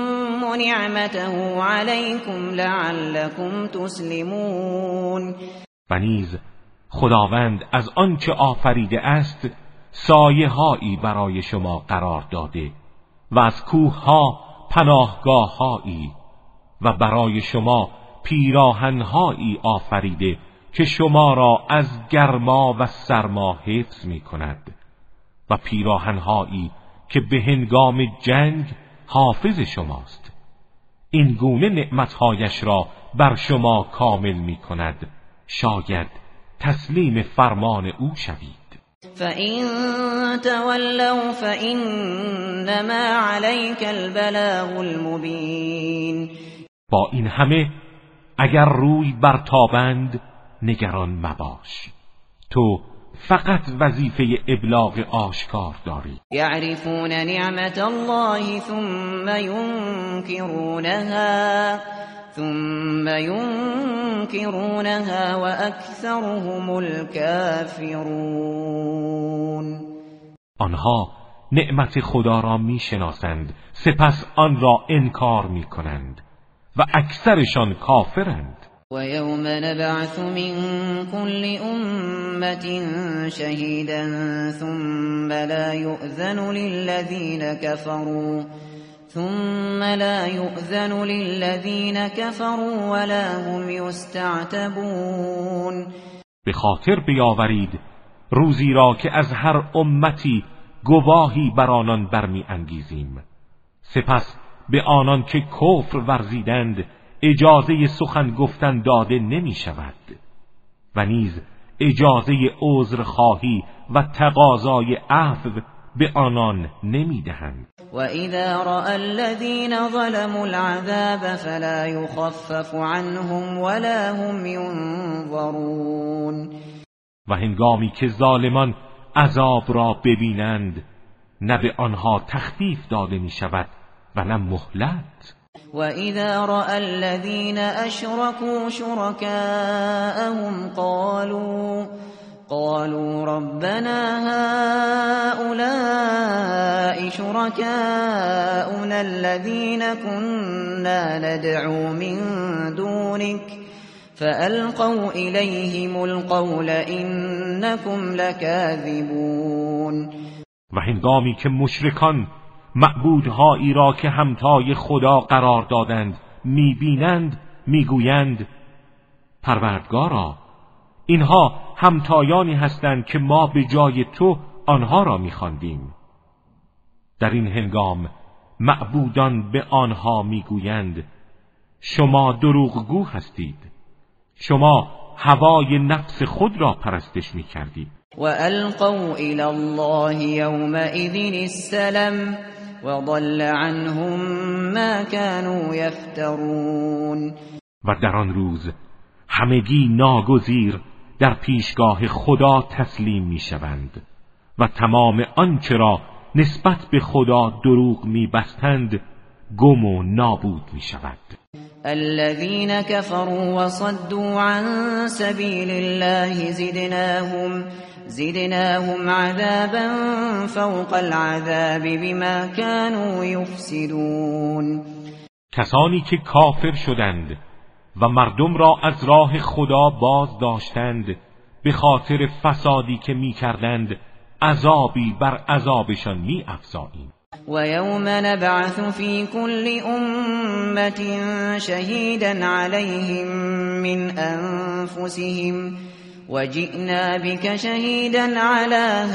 نعمته عليكم لعلكم تسلمون. و نیز خداوند از آنچه آفریده است سایه هایی برای شما قرار داده و از کوه ها پناهگاه هایی و برای شما پیراهن هایی آفریده که شما را از گرما و سرما حفظ می کند و پیراهن هایی که به هنگام جنگ حافظ شماست. این گونه نعمتهایش را بر شما کامل می کند، شاید تسلیم فرمان او شوید. فَإِن تَوَلَّوْا فَإِنَّمَا عَلَيْكَ الْبَلَاغُ الْمُبِينُ. با این همه اگر روی برتابند نگران مباش، تو فقط وظیفه ابلاغ آشکار داری. یعرفون نعمت الله ثم ينكرونها ثم ينكرونها واكثرهم الكافرون. آنها نعمت خدا را میشناسند سپس آن را انکار میکنند و اکثرشان کافرند. و یوم نبعث من كل امة شهیدا ثم لا يؤذن للذین كفروا ثم لا يؤذن للذین كفروا ولا هم يستعتبون. به خاطر بیاورید روزی را که از هر امتی گواهی بر آنان برمی انگیزیم، سپس به آنان که کفر ورزیدند اجازه سخن گفتن داده نمی شود و نیز اجازه عذر خواهی و تقاضای عفو به آنان نمی دهند. و اذا رأى الذین ظلموا العذاب فلا يخفف عنهم ولا هم ينظرون. و هنگامی که ظالمان عذاب را ببینند نه به آنها تخفیف داده می شود و نه مهلت. و اذا رأى الذین اشركوا شركاءهم قالوا قالوا ربنا هؤلاء شركاؤنا الذين كنا ندعو من دونك فألقوا إليهم القول إنكم لكاذبون. و هنگامی که مشرکان معبودهایی را که همتای خدا قرار دادند میبینند میگویند پروردگارا اینها همتایانی هستند که ما به جای تو آنها را میخواندیم. در این هنگام معبودان به آنها میگویند شما دروغگو هستید، شما هوای نفس خود را پرستش میکردید. و القوا الی الله یومئذ السلام و ضل عنهم ما كانوا یفترون. و در آن روز همگی ناگزیر در پیشگاه خدا تسلیم میشوند و تمام آنچه را نسبت به خدا دروغ میبستند گم و نابود میشود. الذين كفروا وصدوا عن سبيل الله زدناهم زدناهم عذابا فوق العذاب بما كانوا یفسدون. کسانی که کافر شدند و مردم را از راه خدا باز داشتند به خاطر فسادی که می کردند عذابی بر عذابشان می افزاییم. و یوم نبعث فی کل امت شهیدا علیهم من انفسهم و جئنا بک شهیدا علی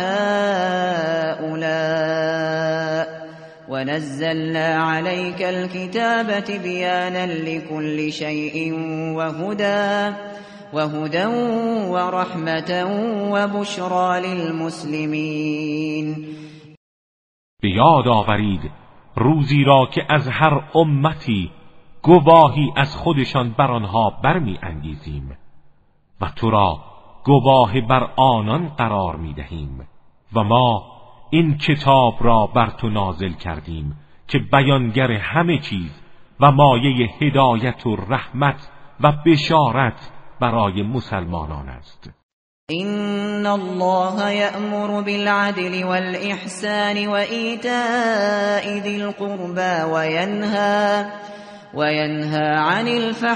هؤلاء و نزلنا علیک الكتاب تبیانا لكل شیء و هدى وهدى ورحمة وبشرى للمسلمين. به یاد آورید روزی را که از هر امتی گواهی از خودشان بر آنها برمی انگیزیم و تو را گواه بر آنان قرار می دهیم و ما این کتاب را بر تو نازل کردیم که بیانگر همه چیز و مایه هدایت و رحمت و بشارت برای مسلمانان است. ان الله یأمر بالعدل والإحسان وإیتاء ذی القربى وینهى وینهى عن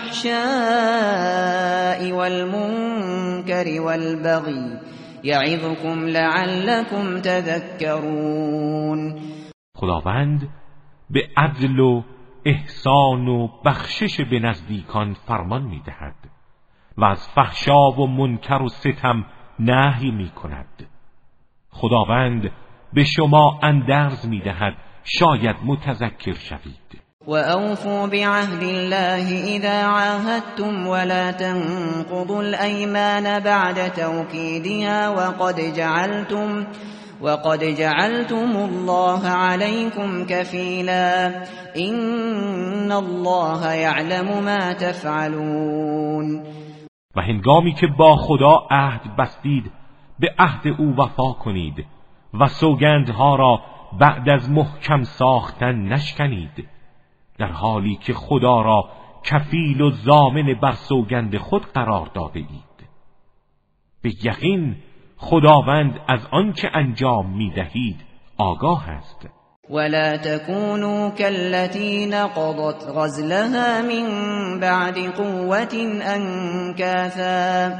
الفحشاء والمنکر والبغی یعظکم لعلکم تذکرون. خداوند به عدل و احسان و بخشش به نزدیکان فرمان می‌دهد و از فحشا و منکر و ستم نهی می کند. خداوند به شما اندرز می دهد شاید متذکر شوید. و اوفوا بعهد الله اذا عاهدتم ولا تنقضوا الایمان بعد توکیدها وقد جعلتم وقد جعلتم الله عليكم كفيلا ان الله يعلم ما تفعلون. و هنگامی که با خدا عهد بستید به عهد او وفا کنید و سوگندها را بعد از محکم ساختن نشکنید، در حالی که خدا را کفیل و ضامن بر سوگند خود قرار داده اید. به یقین خداوند از آنچه انجام می دهید آگاه است. ولا تكونوا كالتي نقضت غزلها من بعد قوة أنكاثا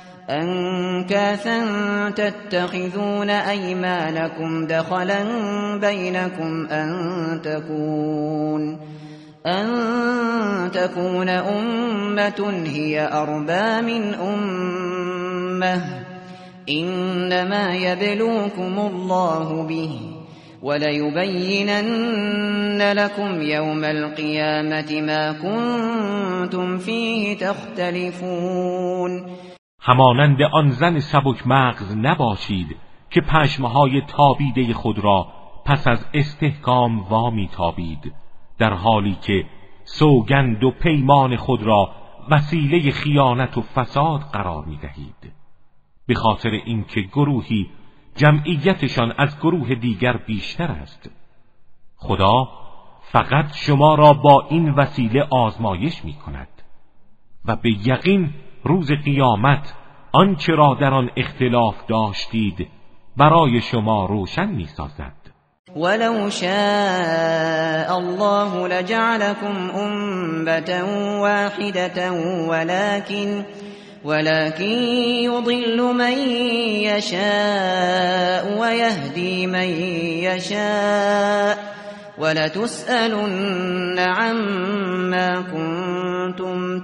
أنكاثا تتخذون أيمانكم دخلا بينكم أن تكون أن تكون أمة هي أربى من أمة إنما يبلوكم الله به وَلَيُبَيِّنَنَّ لَكُمْ يَوْمَ الْقِيَامَةِ مَا كُنتُمْ فِيهِ تَخْتَلِفُونَ. همانند آن زن سبک مغز نباشید که پشمهای تابیده خود را پس از استحکام وامی تابید، در حالی که سوگند و پیمان خود را وسیله خیانت و فساد قرار می دهید، به خاطر اینکه گروهی جمعیتشان از گروه دیگر بیشتر است. خدا فقط شما را با این وسیله آزمایش می کند و به یقین روز قیامت آنچه را در آن اختلاف داشتید برای شما روشن می سازد. ولو شاء الله لجعلكم أمة واحدة ولكن ولكن يضل من يشاء ويهدي من يشاء ولتسألن عما كنتم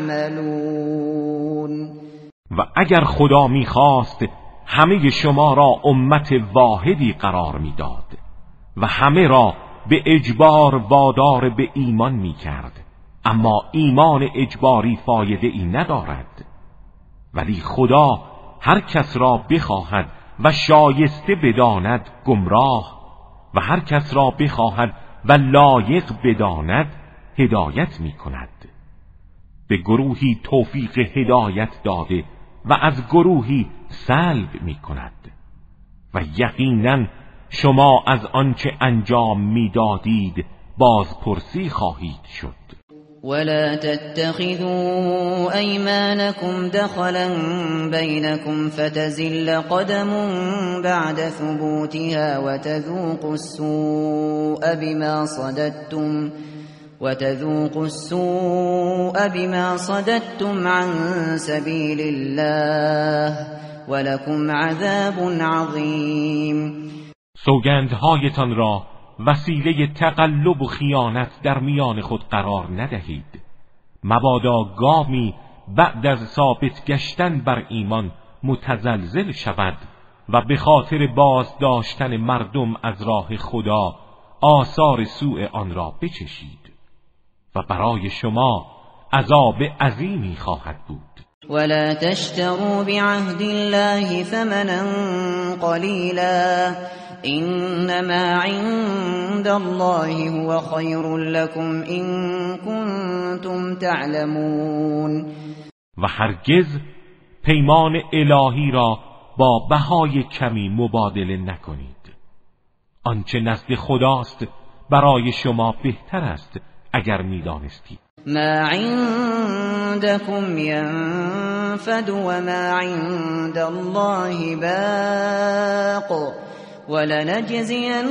تعملون. و اگر خدا می‌خواست همه شما را امت واحدی قرار می‌داد و همه را به اجبار وادار به ایمان می‌کرد، اما ایمان اجباری فایده ای ندارد. ولی خدا هر کس را بخواهد و شایسته بداند گمراه و هر کس را بخواهد و لایق بداند هدایت می کند. به گروهی توفیق هدایت داده و از گروهی سلب می کند و یقینا شما از آنچه انجام می دادید بازپرسی خواهید شد. ولا تتخذوا أيمانكم دخلا بينكم فتزل قدم بعد ثبوتها وتذوقوا السوء بما صددتم وتذوقوا السوء بما صددتم عن سبيل الله ولكم عذاب عظیم. سوگندهایتان را وسیله تقلب و خیانت در میان خود قرار ندهید، مبادا گامی بعد از ثابت گشتن بر ایمان متزلزل شود و به خاطر باز داشتن مردم از راه خدا آثار سوء آن را بچشید و برای شما عذاب عظیمی خواهد بود. ولا تشتروا بعهد الله ثمنا قلیلا انما عند الله هو خیر لكم ان کنتم تعلمون. و هرگز پیمان الهی را با بهای کمی مبادله نکنید. آنچه نزد خداست برای شما بهتر است اگر می‌دانستید. ما عندكم ينفد وما عند الله باق ولنجزين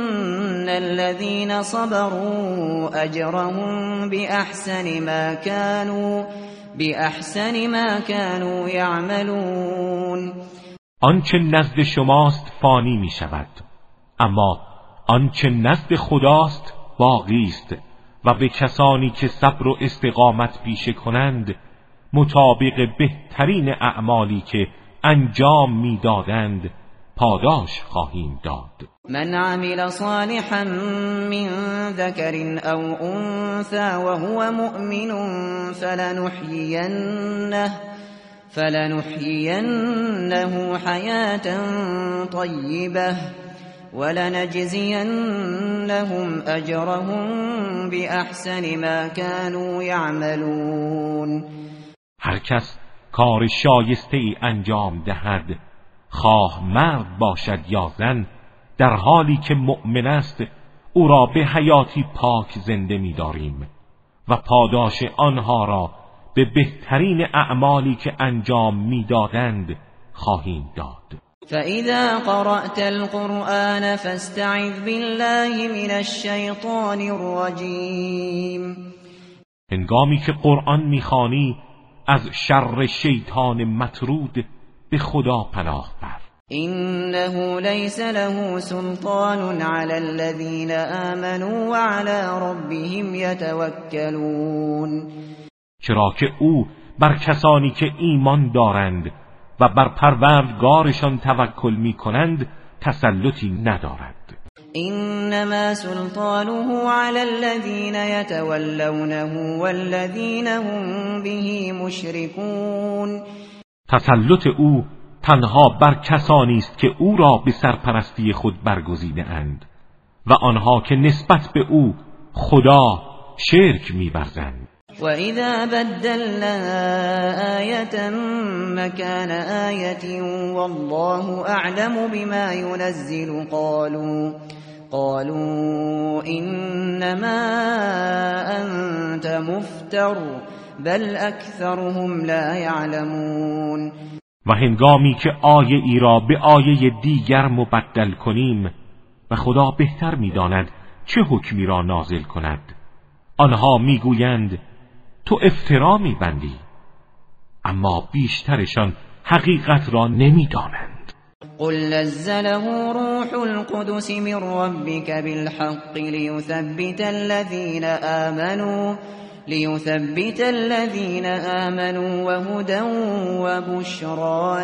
الذين صبروا اجرهم باحسن ما كانوا باحسن ما كانوا يعملون. آنچه نزد شماست فانی می شود، اما آنچه نزد خداست باقی است و به کسانی که صبر و استقامت پیشه کنند مطابق بهترین اعمالی که انجام میدادند پاداش خواهیم داد. من عمل صالحا من ذکر او انثى وهو مؤمن فلنحيينه فلنحيينه حياة طيبة ولنجزينهم اجرهم باحسن ما كانوا يعملون. هر کس کار شایسته ای انجام دهد، خواه مرد باشد یا زن، در حالی که مؤمن است او را به حیاتی پاک زنده می داریم و پاداش آنها را به بهترین اعمالی که انجام می دادند خواهیم داد. فإذا قرأت القرآن فاستعذ بالله من الشیطان الرجیم. هنگامی که قرآن میخوانی از شر شیطان مطرود به خدا پناه بر. إنه ليس له سلطان على الذين آمنوا وعلى ربهم يتوكلون. چرا که او بر کسانی که ایمان دارند و بر پروردگارشان توکل می کنند تسلطی ندارد. انما سلطانه على الذين يتولونه والذين هم به مشركون. تسلط او تنها بر کسانی است که او را به سرپرستی خود برگزیده اند و آنها که نسبت به او خدا شرک می‌ورزند. وَإِذَا بَدَّلْنَا آيَةً مَكَانَ آيَةٍ وَاللَّهُ أَعْلَمُ بِمَا يُنَزِّلُ قَالُوا قَالُوا إِنَّمَا أَنْتَ مُفْتَرٍ بَلْ أَكْثَرُهُمْ لَا يَعْلَمُونَ. و هنگامی که آیه ای را به آیه دیگر مبدل کنیم و خدا بهتر می‌داند چه حکمی را نازل کند، آنها میگویند تو افترا میبندی، اما بیشترشان حقیقت را نمیدانند. قل نزله روح القدس من ربك بالحق ليثبت الذين آمنوا ليثبت الذين آمنوا وهدى وبشرى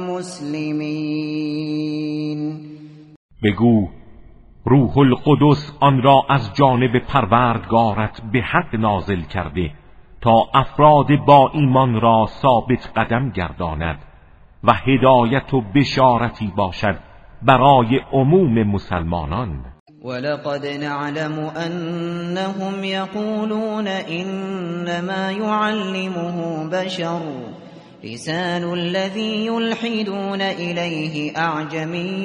للمسلمين. بگو روح القدس آن را از جانب پروردگارت به حق نازل کرده تا افراد با ایمان را ثابت قدم گرداند و هدایت و بشارتی باشد برای عموم مسلمانان. ولقد نعلم انهم يقولون انما يعلمه بشر لسان الذي يلحدون إليه أعجمي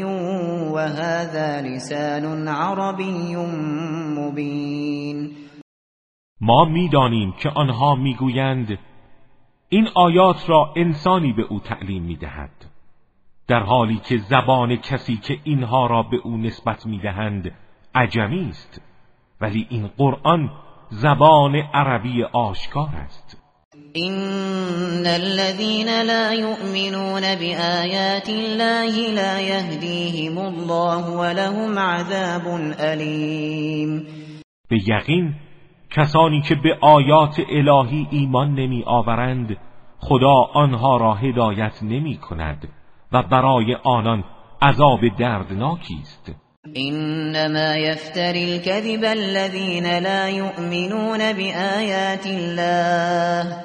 وهذا لسان عربي مبين. ما می‌دانیم که آنها می‌گویند این آیات را انسانی به او تعلیم می‌دهد، در حالی که زبان کسی که اینها را به او نسبت می‌دهند عجمی است، ولی این قرآن زبان عربی آشکار است. إن الذين لا يؤمنون بآيات الله لا يهديهم الله ولهم عذاب أليم. به یقین کسانی که به آیات الهی ایمان نمی آورند خدا آنها را هدایت نمی کند و برای آنان عذاب دردناکی است. إنما يفتري الكذب الذين لا يؤمنون بآيات الله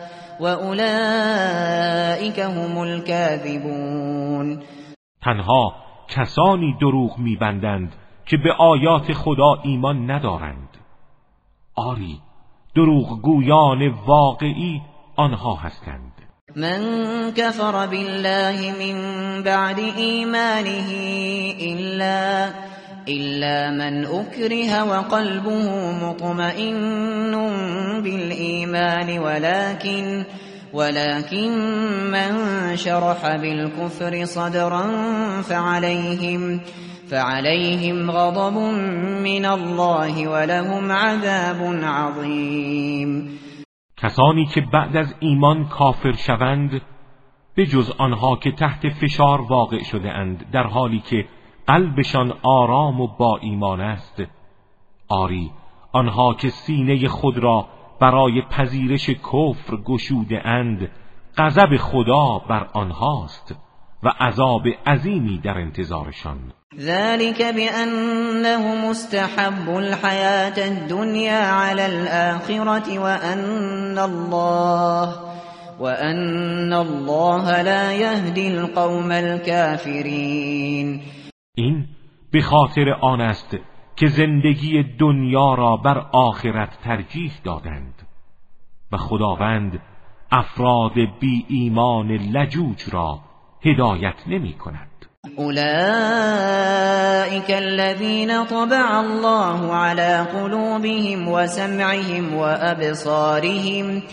وأولئك هم الكاذبون. تنها کسانی دروغ می‌بندند که به آیات خدا ایمان ندارند. آری، دروغگویان واقعی آنها هستند. من كفر بالله من بعد إيمانه إلا إلا من أكره وقلبه مطمئن بالإيمان ولكن ولكن من شرح بالكفر صدرا فعليهم فعليهم غضب من الله ولهم عذاب عظیم. کسانی که بعد از ایمان کافر شوند به جز آنها که تحت فشار واقع شده اند در حالی که قلبشان آرام و با ایمان است، آری آنها که سینه خود را برای پذیرش کفر گشوده اند غضب خدا بر آنهاست و عذاب عظیمی در انتظارشان. ذلك بأنهم استحبوا الحياة الدنيا على الآخرة وأن الله وأن الله لا يهدي القوم الكافرين. این به خاطر آن است که زندگی دنیا را بر آخرت ترجیح دادند و خداوند افراد بی ایمان لجوج را هدایت نمی کند. اولئك الذين طبع الله على قلوبهم وسمعهم وأبصارهم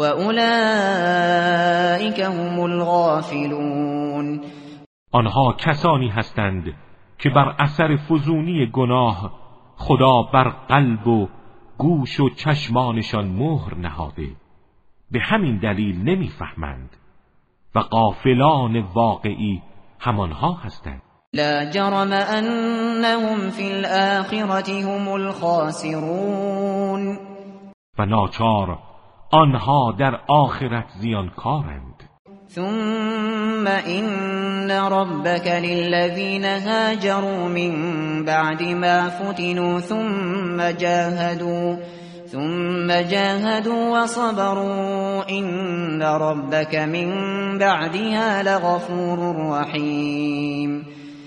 وأولئك هم الغافلون. آنها کسانی هستند که بر اثر فزونی گناه خدا بر قلب و گوش و چشمانشان مهر نهاده، به همین دلیل نمیفهمند و غافلان واقعی همانها هستند. لا جرم انهم فی الآخرة هم الخاسرون. و ناچار آنها در آخرت زیانکارند. ثم إن ربك للذين هاجروا من بعد ما فتنوا ثم جاهدوا ثم جاهدوا وصبروا إن ربك من بعدها لغفور رحیم.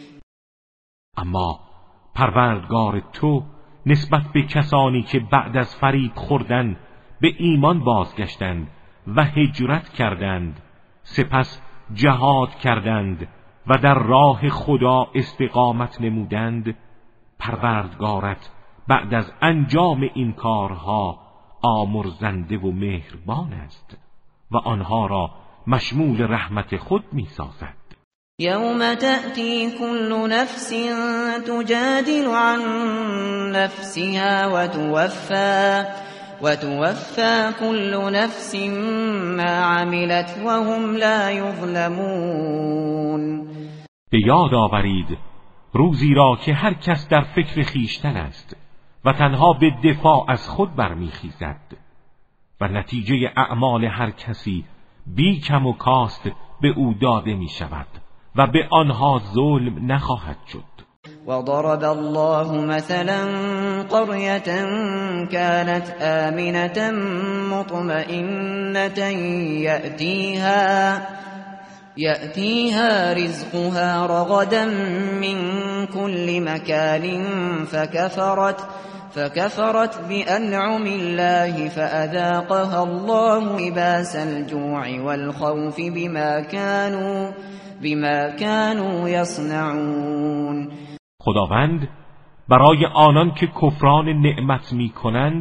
اما پروردگار تو نسبت به کسانی که بعد از فریب خوردن به ایمان بازگشتند و هجرت کردند سپس جهاد کردند و در راه خدا استقامت نمودند، پروردگارت بعد از انجام این کارها آمرزنده و مهربان است و آنها را مشمول رحمت خود می سازد. یوم تأتی كل نفس تجادل عن نفسها وتوفى وتوفى كل نفس ما عملت وهم لا یظلمون. به یاد آورید روزی را که هر کس در فکر خویشتن است و تنها به دفاع از خود برمیخیزد و نتیجه اعمال هر کسی بی کم و کاست به او داده می شود و به آنها ظلم نخواهد شد. وضرب الله مثلا قرية كانت آمنة مطمئنة يأتيها يأتيها رزقها رغدا من كل مكان فكفرت فكفرت بأنعم الله فأذاقها الله لباس الجوع والخوف بما كانوا بما كانوا يصنعون. خداوند برای آنان که کفران نعمت می کنند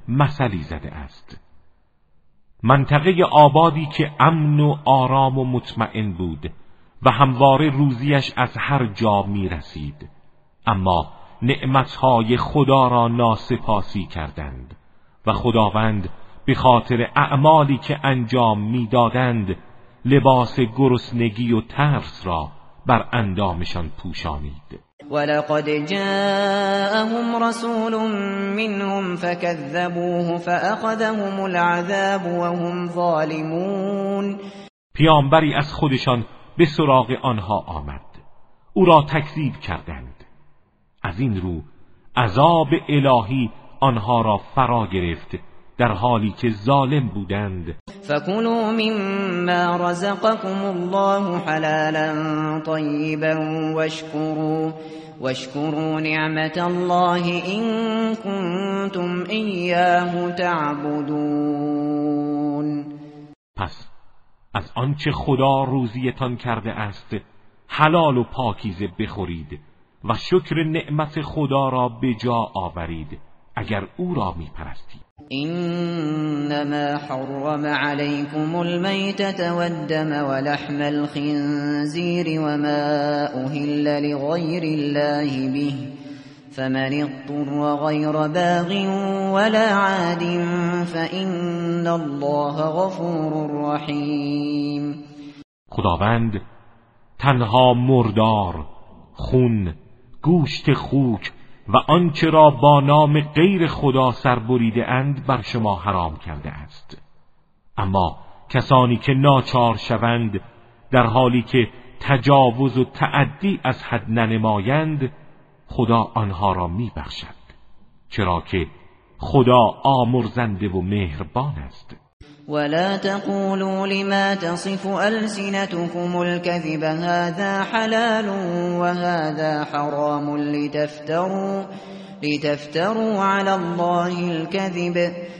مثلی زده است. منطقه آبادی که امن و آرام و مطمئن بود و همواره روزیش از هر جا می رسید، اما نعمتهای خدا را ناسپاسی کردند و خداوند به خاطر اعمالی که انجام میدادند لباس گرسنگی و ترس را بر اندامشان پوشانید. ولقد جاءهم رسول منهم فكذبوه فأخذهم العذاب وهم ظالمون. پیامبری از خودشان به سراغ آنها آمد، او را تکذیب کردند. از این رو عذاب الهی آنها را فرا گرفت در حالی که ظالم بودند. فکلوا مما رزقكم الله حلالا طیبا واشکروا واشکروا نعمت الله ان کنتم ایاه تعبدون. پس از آنچه خدا روزیتان کرده است حلال و پاکیزه بخورید و شکر نعمت خدا را به جا آورید اگر او را می پرستید. انما حرم عليكم الميتة والدم ولحم الخنزير وما أهل لغير الله به فمن اضطر غير باغ ولا عاد فإن الله غفور رحيم. خداوند تنها مردار، خون، گوشت خوک و آنچه را با نام غیر خدا سربریده اند بر شما حرام کرده است. اما کسانی که ناچار شوند در حالی که تجاوز و تعدی از حد ننمایند خدا آنها را می بخشد، چرا که خدا آمرزنده و مهربان است. ولا تقولوا لما تصف ألسنتكم الكذب هذا حلال وهذا حرام لتفتروا لتفتروا على الله الكذب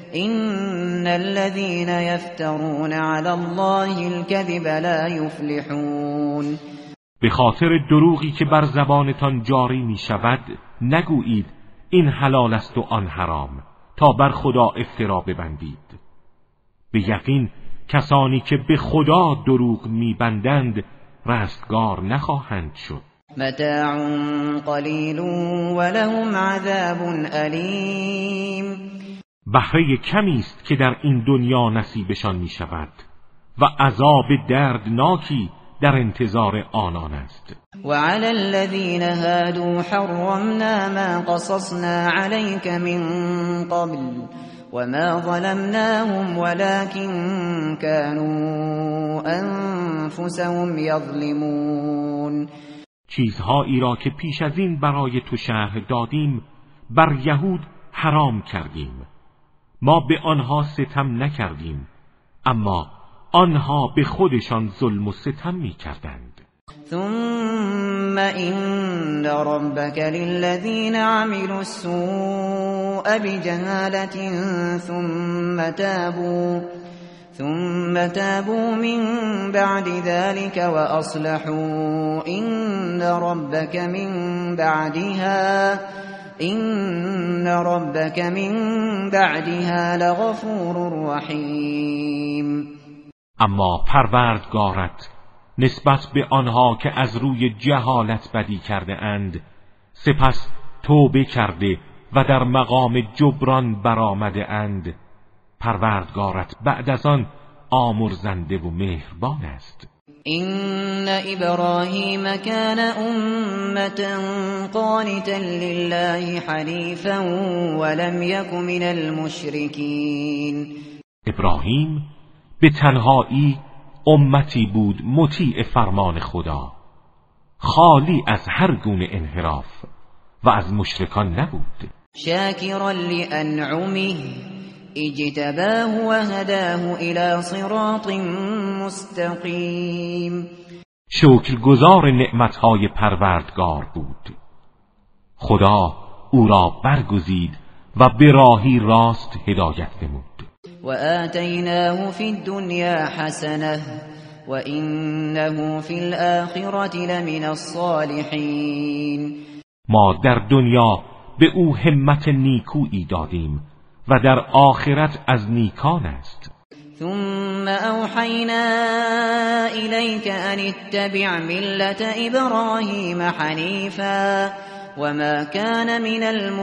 إن الذين يفترون على الله الكذب لا يفلحون. به خاطر دروغی که بر زبانتان جاری می شود نگویید این حلال است و آن حرام تا بر خدا افترا ببندید. به یقین کسانی که به خدا دروغ میبندند رستگار نخواهند شد. متاع قلیل ولهم عذاب الیم. بهره کمی است که در این دنیا نصیبشان می شود و عذاب دردناکی در انتظار آنان است. وعلى الذين هادوا حرمنا ما قصصنا عليك من قبل وما ظلمناهم ولكن كانوا انفسهم يظلمون. چیزهایی را که پیش از این برای تو شرح دادیم بر یهود حرام کردیم. ما به آنها ستم نکردیم، اما آنها به خودشان ظلم و ستم می کردند. ثم إن ربك للذين عملوا السوء بجهالة ثم تابوا ثم تابوا من بعد ذلك وأصلحوا إن ربك من بعدها إن ربك من بعدها لغفور رحيم. اما پروردگارت نسبت به آنها که از روی جهالت بدی کرده اند سپس توبه کرده و در مقام جبران برآمده اند، پروردگارت بعد از آن آمرزنده و مهربان است. إن إبراهيم كان أمة قانتا لله حنيفا ولم يك من المشركين. ابراهیم به تنهایی امتی بود مطیع فرمان خدا، خالی از هر گونه انحراف و از مشرکان نبود. شاکرا لأنعمه اجتباه و هداه الى صراط مستقیم. شکرگزار نعمتهای پروردگار بود. خدا او را برگزید و به راهی راست هدایت نمود. و آتیناه فی الدنیا حسنه و انه فی الآخرة لمن الصالحین. ما در دنیا به او همت نیکویی دادیم و در آخرت از نیکان است. ثم اوحینا الیک ان اتبع ملت ابراهیم حنیفا وما کان من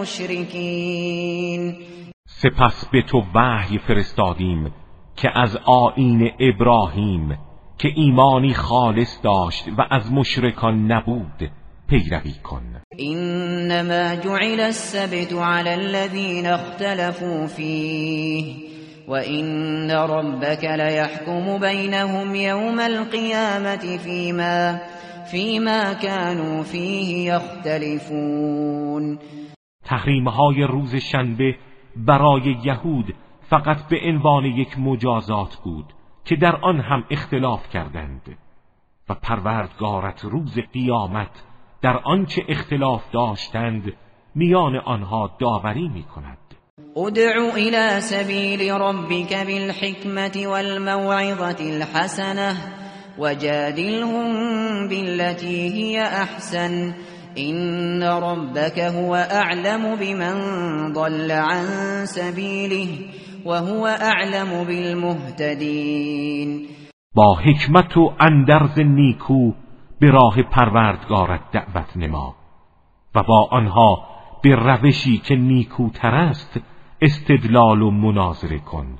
المشرکین. سپس به تو وحی فرستادیم که از آیین ابراهیم که ایمانی خالص داشت و از مشرکان نبود پیروی کن. انما جعل السبت على الذين اختلفوا فيه وان ربك ليحكم بينهم يوم القيامة فيما فيما كانوا فيه يختلفون. تحریم‌های روز شنبه برای یهود فقط به عنوان یک مجازات بود که در آن هم اختلاف کردند و پروردگارت روز قیامت در آنچه اختلاف داشتند میان آنها داوری می کند. ادع الى سبیل ربک بالحکمة والموعظة الحسنة وجادلهم بالتي هي احسن ان ربك هو اعلم بمن ضل عن سبیله وهو اعلم بالمهتدین. با حکمت و اندرز نیکو به راه پروردگارت دعوت نما و با آنها به روشی که نیکوتر است استدلال و مناظره کن.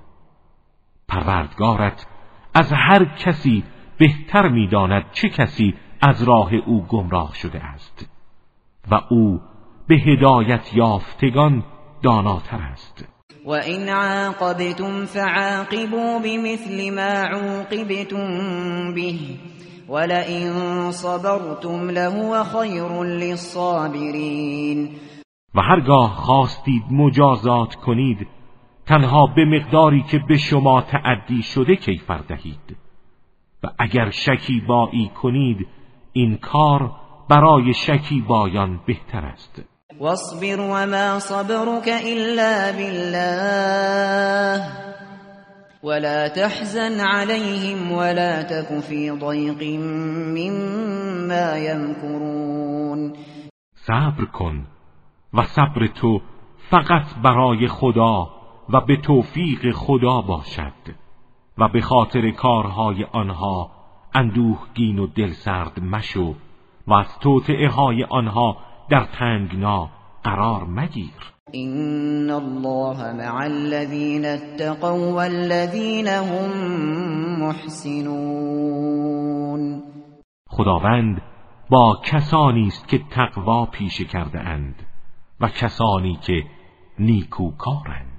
پروردگارت از هر کسی بهتر می‌داند چه کسی از راه او گمراه شده است و او به هدایت یافتگان داناتر است. وَإِنْ عَاقَبْتُمْ فَعَاقِبُوا بِمِثْلِ مَا عُوقِبْتُمْ بِهِ وَلَئِنْ صَبَرْتُمْ لَهُوَ خَيْرٌ لِلصَّابِرِينَ. و هرگاه خواستید مجازات کنید تنها به مقداری که به شما تعدی شده کیفر دهید و اگر شکیبایی کنید این کار برای شکیبایان بهتر است. واصبر وما صبرك إلا بالله ولا تحزن عليهم ولا تك في ضيق مما يمكرون. صبر کن و صبر تو فقط برای خدا و به توفیق خدا باشد و به خاطر کارهای آنها اندوهگین و دلسرد مشو و از توطئه های آنها در تنگنا قرار مگیر. ان الله مع الذين اتقوا والذين هم محسنون. خداوند با کسانی است که تقوا پیشه کرده اند و کسانی که نیکوکارند.